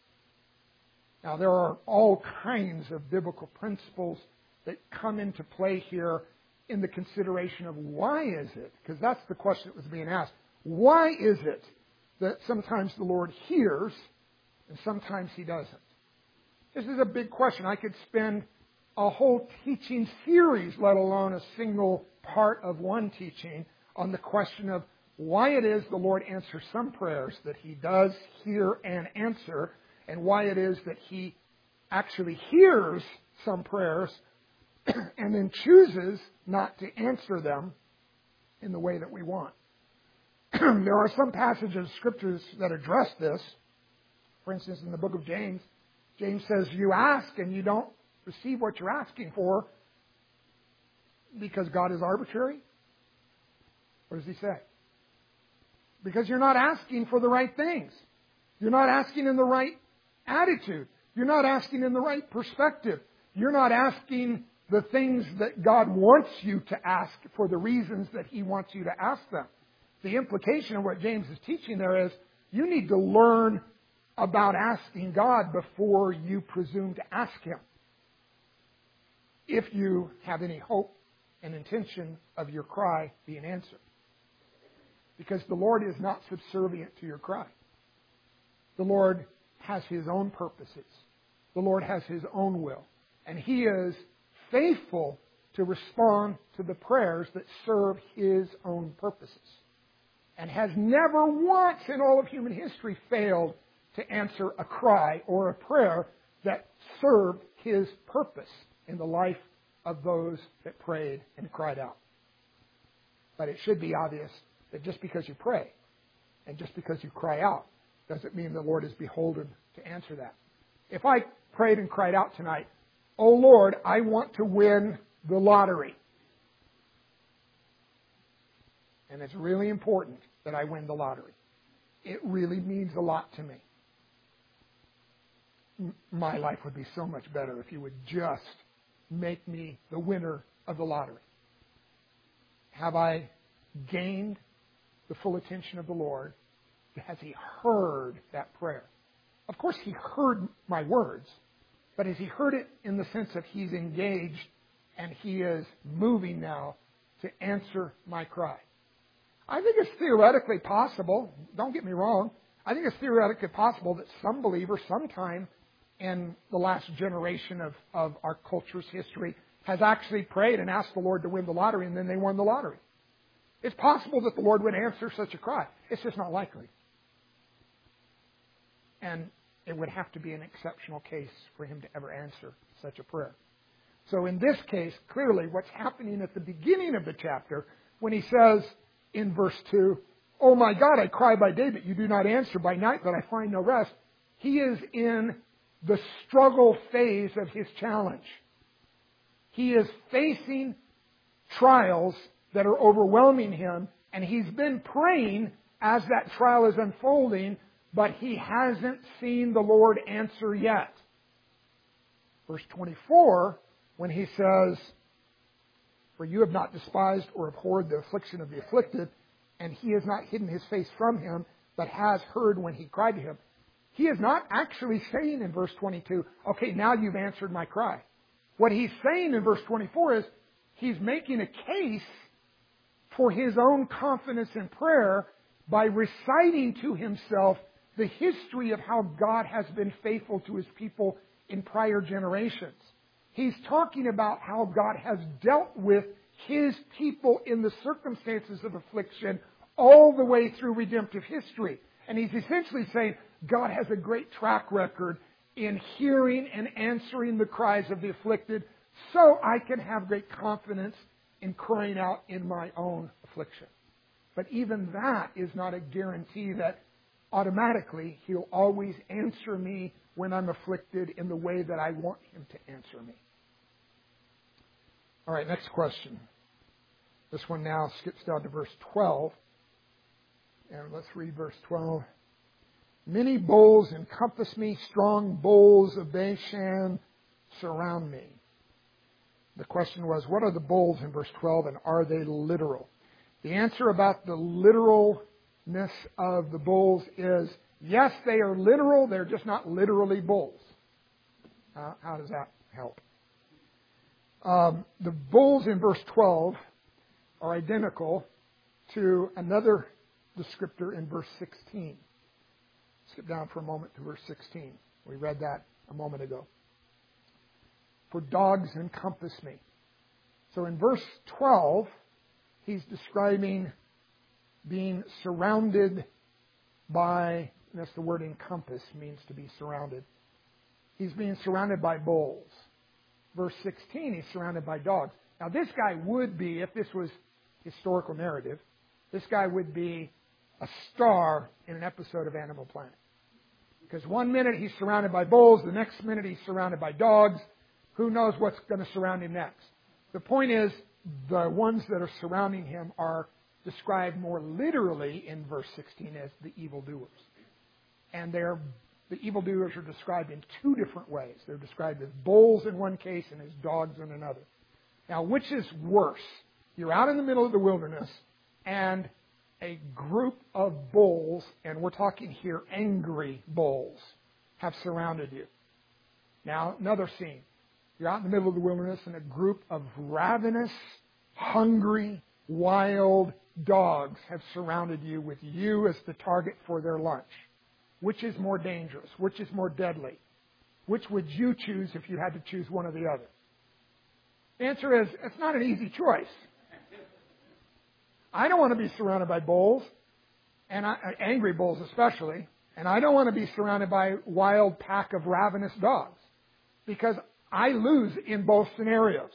Now, there are all kinds of biblical principles that come into play here in the consideration of why is it? Because that's the question that was being asked. Why is it that sometimes the Lord hears and sometimes He doesn't? This is a big question. I could spend a whole teaching series, let alone a single part of one teaching, on the question of why it is the Lord answers some prayers that He does hear and answer, and why it is that He actually hears some prayers and then chooses not to answer them in the way that we want. There are some passages of Scriptures that address this. For instance, in the book of James, James says, you ask and you don't receive what you're asking for because God is arbitrary. What does he say? Because you're not asking for the right things. You're not asking in the right attitude. You're not asking in the right perspective. You're not asking the things that God wants you to ask for the reasons that He wants you to ask them. The implication of what James is teaching there is you need to learn about asking God before you presume to ask Him, if you have any hope and intention of your cry being answered. Because the Lord is not subservient to your cry. The Lord has His own purposes. The Lord has His own will. And He is faithful to respond to the prayers that serve His own purposes. And has never once in all of human history failed to answer a cry or a prayer that served His purpose in the life of those that prayed and cried out. But it should be obvious that just because you pray and just because you cry out doesn't mean the Lord is beholden to answer that. If I prayed and cried out tonight, oh Lord, I want to win the lottery. And it's really important that I win the lottery. It really means a lot to me. M- my life would be so much better if you would just make me the winner of the lottery. Have I gained the full attention of the Lord? Has He heard that prayer? Of course, He heard my words, but has He heard it in the sense that He's engaged and He is moving now to answer my cry? I think it's theoretically possible, don't get me wrong, I think it's theoretically possible that some believer sometime in the last generation of, of our culture's history has actually prayed and asked the Lord to win the lottery, and then they won the lottery. It's possible that the Lord would answer such a cry. It's just not likely. And it would have to be an exceptional case for Him to ever answer such a prayer. So in this case, clearly what's happening at the beginning of the chapter, when He says in verse two, oh my God, I cry by day, but you do not answer, by night, but I find no rest. He is in the struggle phase of his challenge. He is facing trials that are overwhelming him, and he's been praying as that trial is unfolding, but he hasn't seen the Lord answer yet. Verse twenty-four, when he says, For you have not despised or abhorred the affliction of the afflicted, and he has not hidden his face from him, but has heard when he cried to him. He is not actually saying in verse twenty-two, okay, now you've answered my cry. What he's saying in verse twenty-four is, he's making a case for his own confidence in prayer by reciting to himself the history of how God has been faithful to his people in prior generations. He's talking about how God has dealt with his people in the circumstances of affliction all the way through redemptive history. And he's essentially saying God has a great track record in hearing and answering the cries of the afflicted, so I can have great confidence in crying out in my own affliction. But even that is not a guarantee that automatically he'll always answer me when I'm afflicted in the way that I want him to answer me. All right, next question. This one now skips down to verse twelve. And let's read verse twelve. Many bulls encompass me, strong bulls of Bashan surround me. The question was, what are the bulls in verse twelve, and are they literal? The answer about the literalness of the bulls is, yes, they are literal, they're just not literally bulls. Uh, how does that help? Um, the bulls in verse twelve are identical to another descriptor in verse sixteen. Skip down for a moment to verse sixteen. We read that a moment ago. For dogs encompass me. So in verse twelve, he's describing being surrounded by, that's the word encompass, means to be surrounded. He's being surrounded by bulls. Verse sixteen, he's surrounded by dogs. Now this guy would be, if this was historical narrative, this guy would be a star in an episode of Animal Planet. Because one minute he's surrounded by bulls, the next minute he's surrounded by dogs. Who knows what's going to surround him next? The point is, the ones that are surrounding him are described more literally in verse sixteen as the evildoers. And they're, the evildoers are described in two different ways. They're described as bulls in one case and as dogs in another. Now, which is worse? You're out in the middle of the wilderness and a group of bulls, and we're talking here angry bulls, have surrounded you. Now, another scene. You're out in the middle of the wilderness and a group of ravenous, hungry, wild dogs have surrounded you with you as the target for their lunch. Which is more dangerous? Which is more deadly? Which would you choose if you had to choose one or the other? The answer is, it's not an easy choice. I don't want to be surrounded by bulls, and I, angry bulls especially, and I don't want to be surrounded by a wild pack of ravenous dogs, because I lose in both scenarios.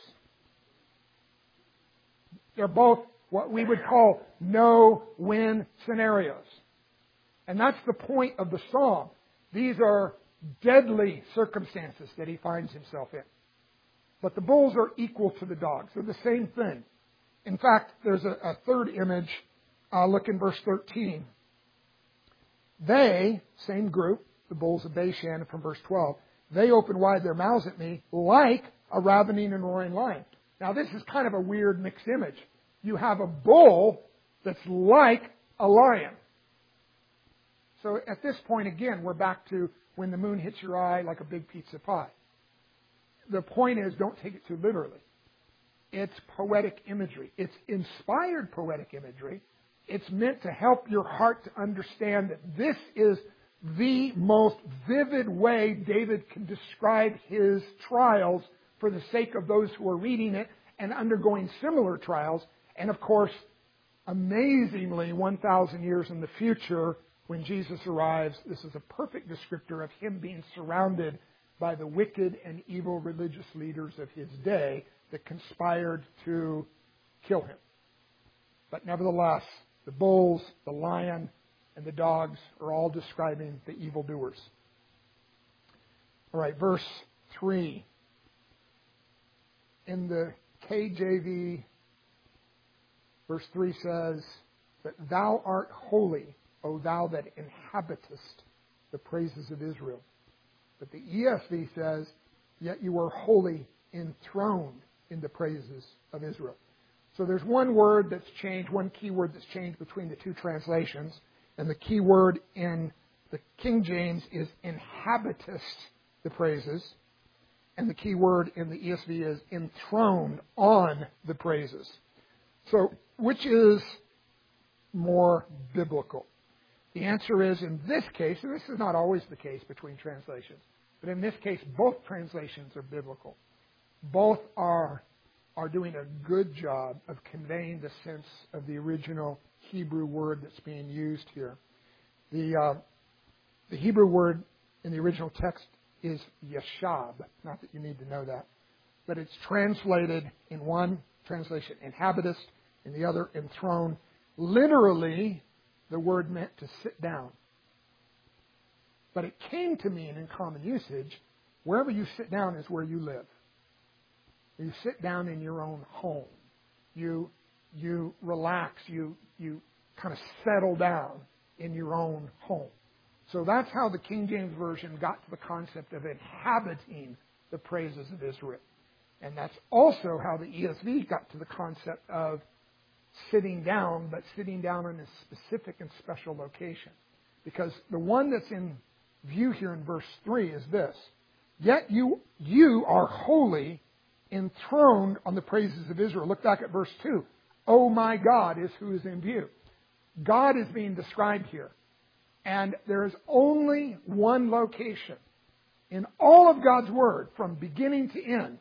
They're both what we would call no-win scenarios. And that's the point of the psalm. These are deadly circumstances that he finds himself in. But the bulls are equal to the dogs. They're the same thing. In fact, there's a, a third image. Uh, look in verse thirteen. They, same group, the bulls of Bashan from verse twelve, they open wide their mouths at me like a ravening and roaring lion. Now this is kind of a weird mixed image. You have a bull that's like a lion. So at this point, again, we're back to when the moon hits your eye like a big pizza pie. The point is, don't take it too literally. It's poetic imagery. It's inspired poetic imagery. It's meant to help your heart to understand that this is the most vivid way David can describe his trials for the sake of those who are reading it and undergoing similar trials. And of course, amazingly, one thousand years in the future, when Jesus arrives, this is a perfect descriptor of him being surrounded by the wicked and evil religious leaders of his day that conspired to kill him. But nevertheless, the bulls, the lion, and the dogs are all describing the evildoers. All right, verse three. In the K J V, verse three says that thou art holy, O thou that inhabitest the praises of Israel. But the E S V says, yet you are holy, enthroned in the praises of Israel. So there's one word that's changed, one key word that's changed between the two translations. And the key word in the King James is inhabitest the praises. And the key word in the E S V is enthroned on the praises. So which is more biblical? The answer is, in this case, and this is not always the case between translations, but in this case, both translations are biblical. Both are, are doing a good job of conveying the sense of the original Hebrew word that's being used here. The, uh, the Hebrew word in the original text is yashab. Not that you need to know that. But it's translated in one translation, inhabitest, in the other, enthroned. Literally, the word meant to sit down. But it came to mean, in common usage, wherever you sit down is where you live. You sit down in your own home. You, you relax. You, you kind of settle down in your own home. So that's how the King James Version got to the concept of inhabiting the praises of Israel. And that's also how the E S V got to the concept of sitting down, but sitting down in a specific and special location. Because the one that's in view here in verse three is this: Yet you, you are holy, enthroned on the praises of Israel. Look back at verse two. Oh my God is who is in view. God is being described here. And there is only one location in all of God's Word, from beginning to end,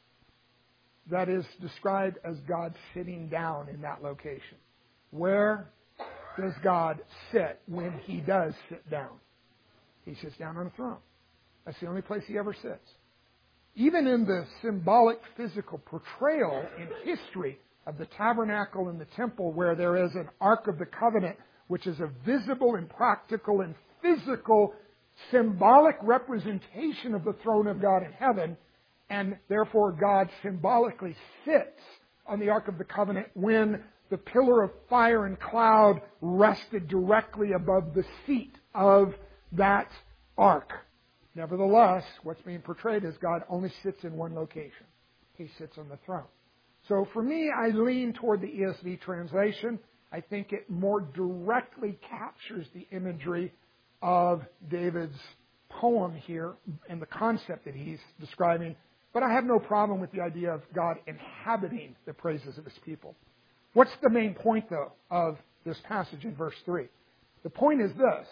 that is described as God sitting down in that location. Where does God sit when He does sit down? He sits down on a throne. That's the only place He ever sits. Even in the symbolic physical portrayal in history of the tabernacle and the temple, where there is an Ark of the Covenant, which is a visible and practical and physical symbolic representation of the throne of God in heaven, and therefore God symbolically sits on the Ark of the Covenant when the pillar of fire and cloud rested directly above the seat of that Ark. Nevertheless, what's being portrayed is God only sits in one location. He sits on the throne. So for me, I lean toward the E S V translation. I think it more directly captures the imagery of David's poem here and the concept that he's describing. But I have no problem with the idea of God inhabiting the praises of His people. What's the main point, though, of this passage in verse three? The point is this: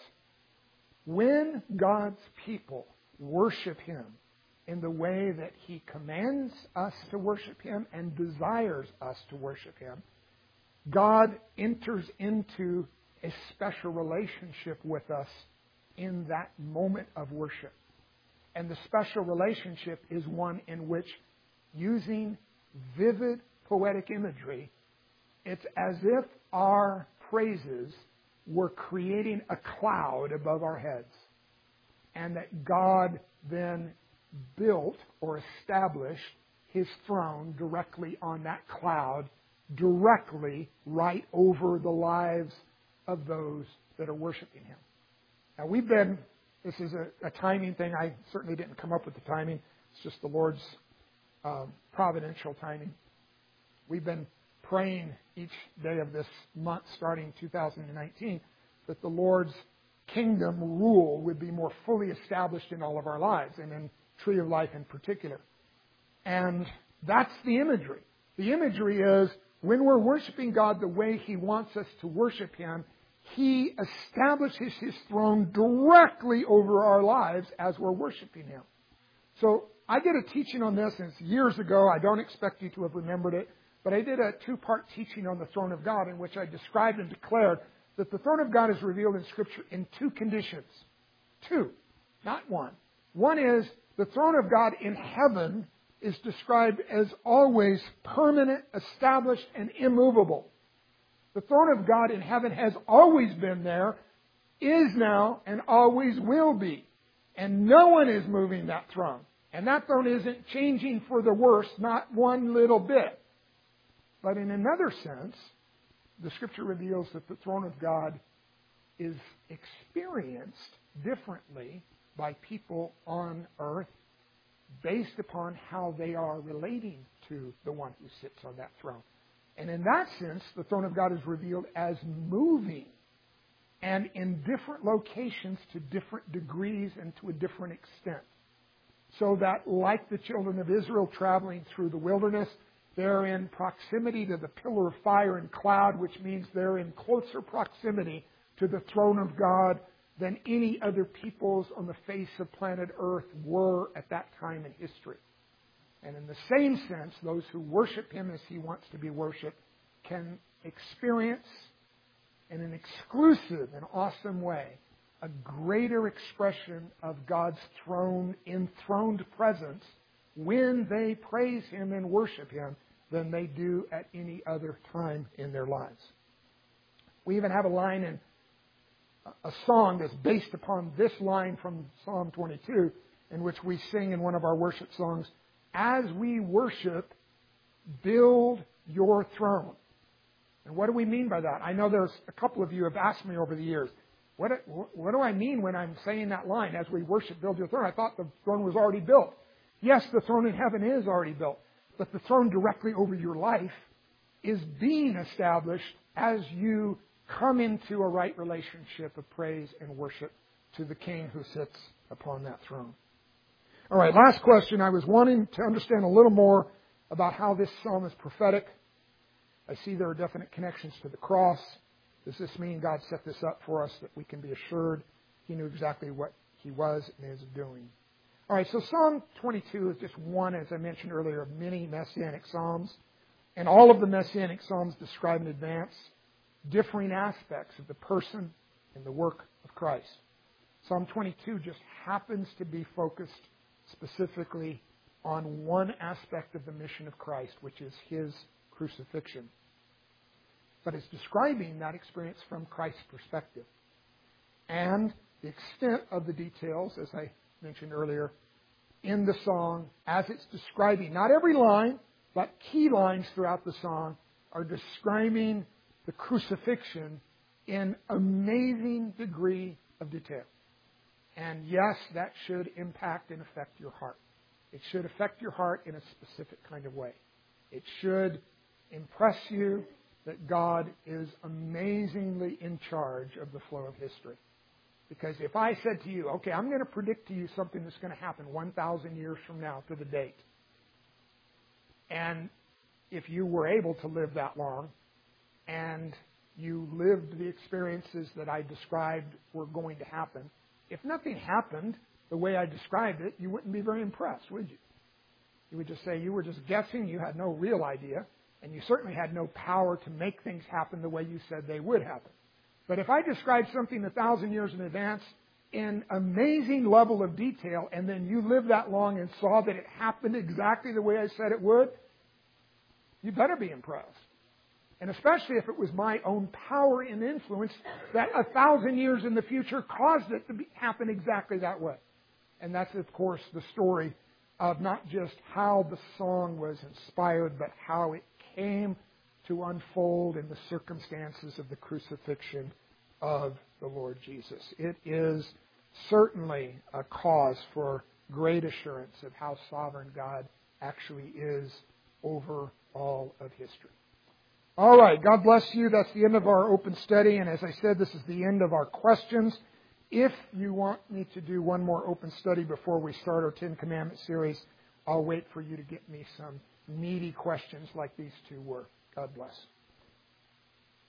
when God's people worship Him in the way that He commands us to worship Him and desires us to worship Him, God enters into a special relationship with us in that moment of worship. And the special relationship is one in which, using vivid poetic imagery, it's as if our praises were creating a cloud above our heads. And that God then built or established His throne directly on that cloud, directly right over the lives of those that are worshiping Him. Now we've been, this is a, a timing thing. I certainly didn't come up with the timing. It's just the Lord's um, providential timing. We've been praying each day of this month, starting two thousand nineteen, that the Lord's kingdom rule would be more fully established in all of our lives, and in Tree of Life in particular. And that's the imagery. The imagery is, when we're worshiping God the way He wants us to worship Him, He establishes His throne directly over our lives as we're worshiping Him. So I did a teaching on this, and it's years ago. I don't expect you to have remembered it. But I did a two-part teaching on the throne of God in which I described and declared that the throne of God is revealed in Scripture in two conditions. Two, not one. One is the throne of God in heaven is described as always permanent, established, and immovable. The throne of God in heaven has always been there, is now, and always will be. And no one is moving that throne. And that throne isn't changing for the worse, not one little bit. But in another sense, the Scripture reveals that the throne of God is experienced differently by people on earth based upon how they are relating to the one who sits on that throne. And in that sense, the throne of God is revealed as moving and in different locations to different degrees and to a different extent. So that like the children of Israel traveling through the wilderness, they're in proximity to the pillar of fire and cloud, which means they're in closer proximity to the throne of God than any other peoples on the face of planet Earth were at that time in history. And in the same sense, those who worship Him as He wants to be worshipped can experience in an exclusive and awesome way a greater expression of God's throne, enthroned presence when they praise Him and worship Him than they do at any other time in their lives. We even have a line in a song that's based upon this line from Psalm twenty-two, in which we sing in one of our worship songs, "As we worship, build your throne." And what do we mean by that? I know there's a couple of you have asked me over the years, what, what do I mean when I'm saying that line, "As we worship, build your throne"? I thought the throne was already built. Yes, the throne in heaven is already built, but the throne directly over your life is being established as you come into a right relationship of praise and worship to the King who sits upon that throne. All right, last question. I was wanting to understand a little more about how this psalm is prophetic. I see there are definite connections to the cross. Does this mean God set this up for us that we can be assured He knew exactly what He was and is doing? All right, so Psalm twenty-two is just one, as I mentioned earlier, of many Messianic psalms. And all of the Messianic psalms describe in advance differing aspects of the person and the work of Christ. Psalm twenty-two just happens to be focused specifically on one aspect of the mission of Christ, which is His crucifixion. But it's describing that experience from Christ's perspective. And the extent of the details, as I mentioned earlier, in the song, as it's describing, not every line, but key lines throughout the song, are describing the crucifixion in amazing degree of detail. And yes, that should impact and affect your heart. It should affect your heart in a specific kind of way. It should impress you that God is amazingly in charge of the flow of history. Because if I said to you, okay, I'm going to predict to you something that's going to happen one thousand years from now to the date, and if you were able to live that long, and you lived the experiences that I described were going to happen, if nothing happened the way I described it, you wouldn't be very impressed, would you? You would just say you were just guessing, you had no real idea, and you certainly had no power to make things happen the way you said they would happen. But if I described something a thousand years in advance in amazing level of detail, and then you lived that long and saw that it happened exactly the way I said it would, you better be impressed. And especially if it was my own power and influence that a thousand years in the future caused it to be, happen exactly that way. And that's, of course, the story of not just how the song was inspired, but how it came to unfold in the circumstances of the crucifixion of the Lord Jesus. It is certainly a cause for great assurance of how sovereign God actually is over all of history. All right, God bless you. That's the end of our open study. And as I said, this is the end of our questions. If you want me to do one more open study before we start our Ten Commandments series, I'll wait for you to get me some meaty questions like these two were. God bless.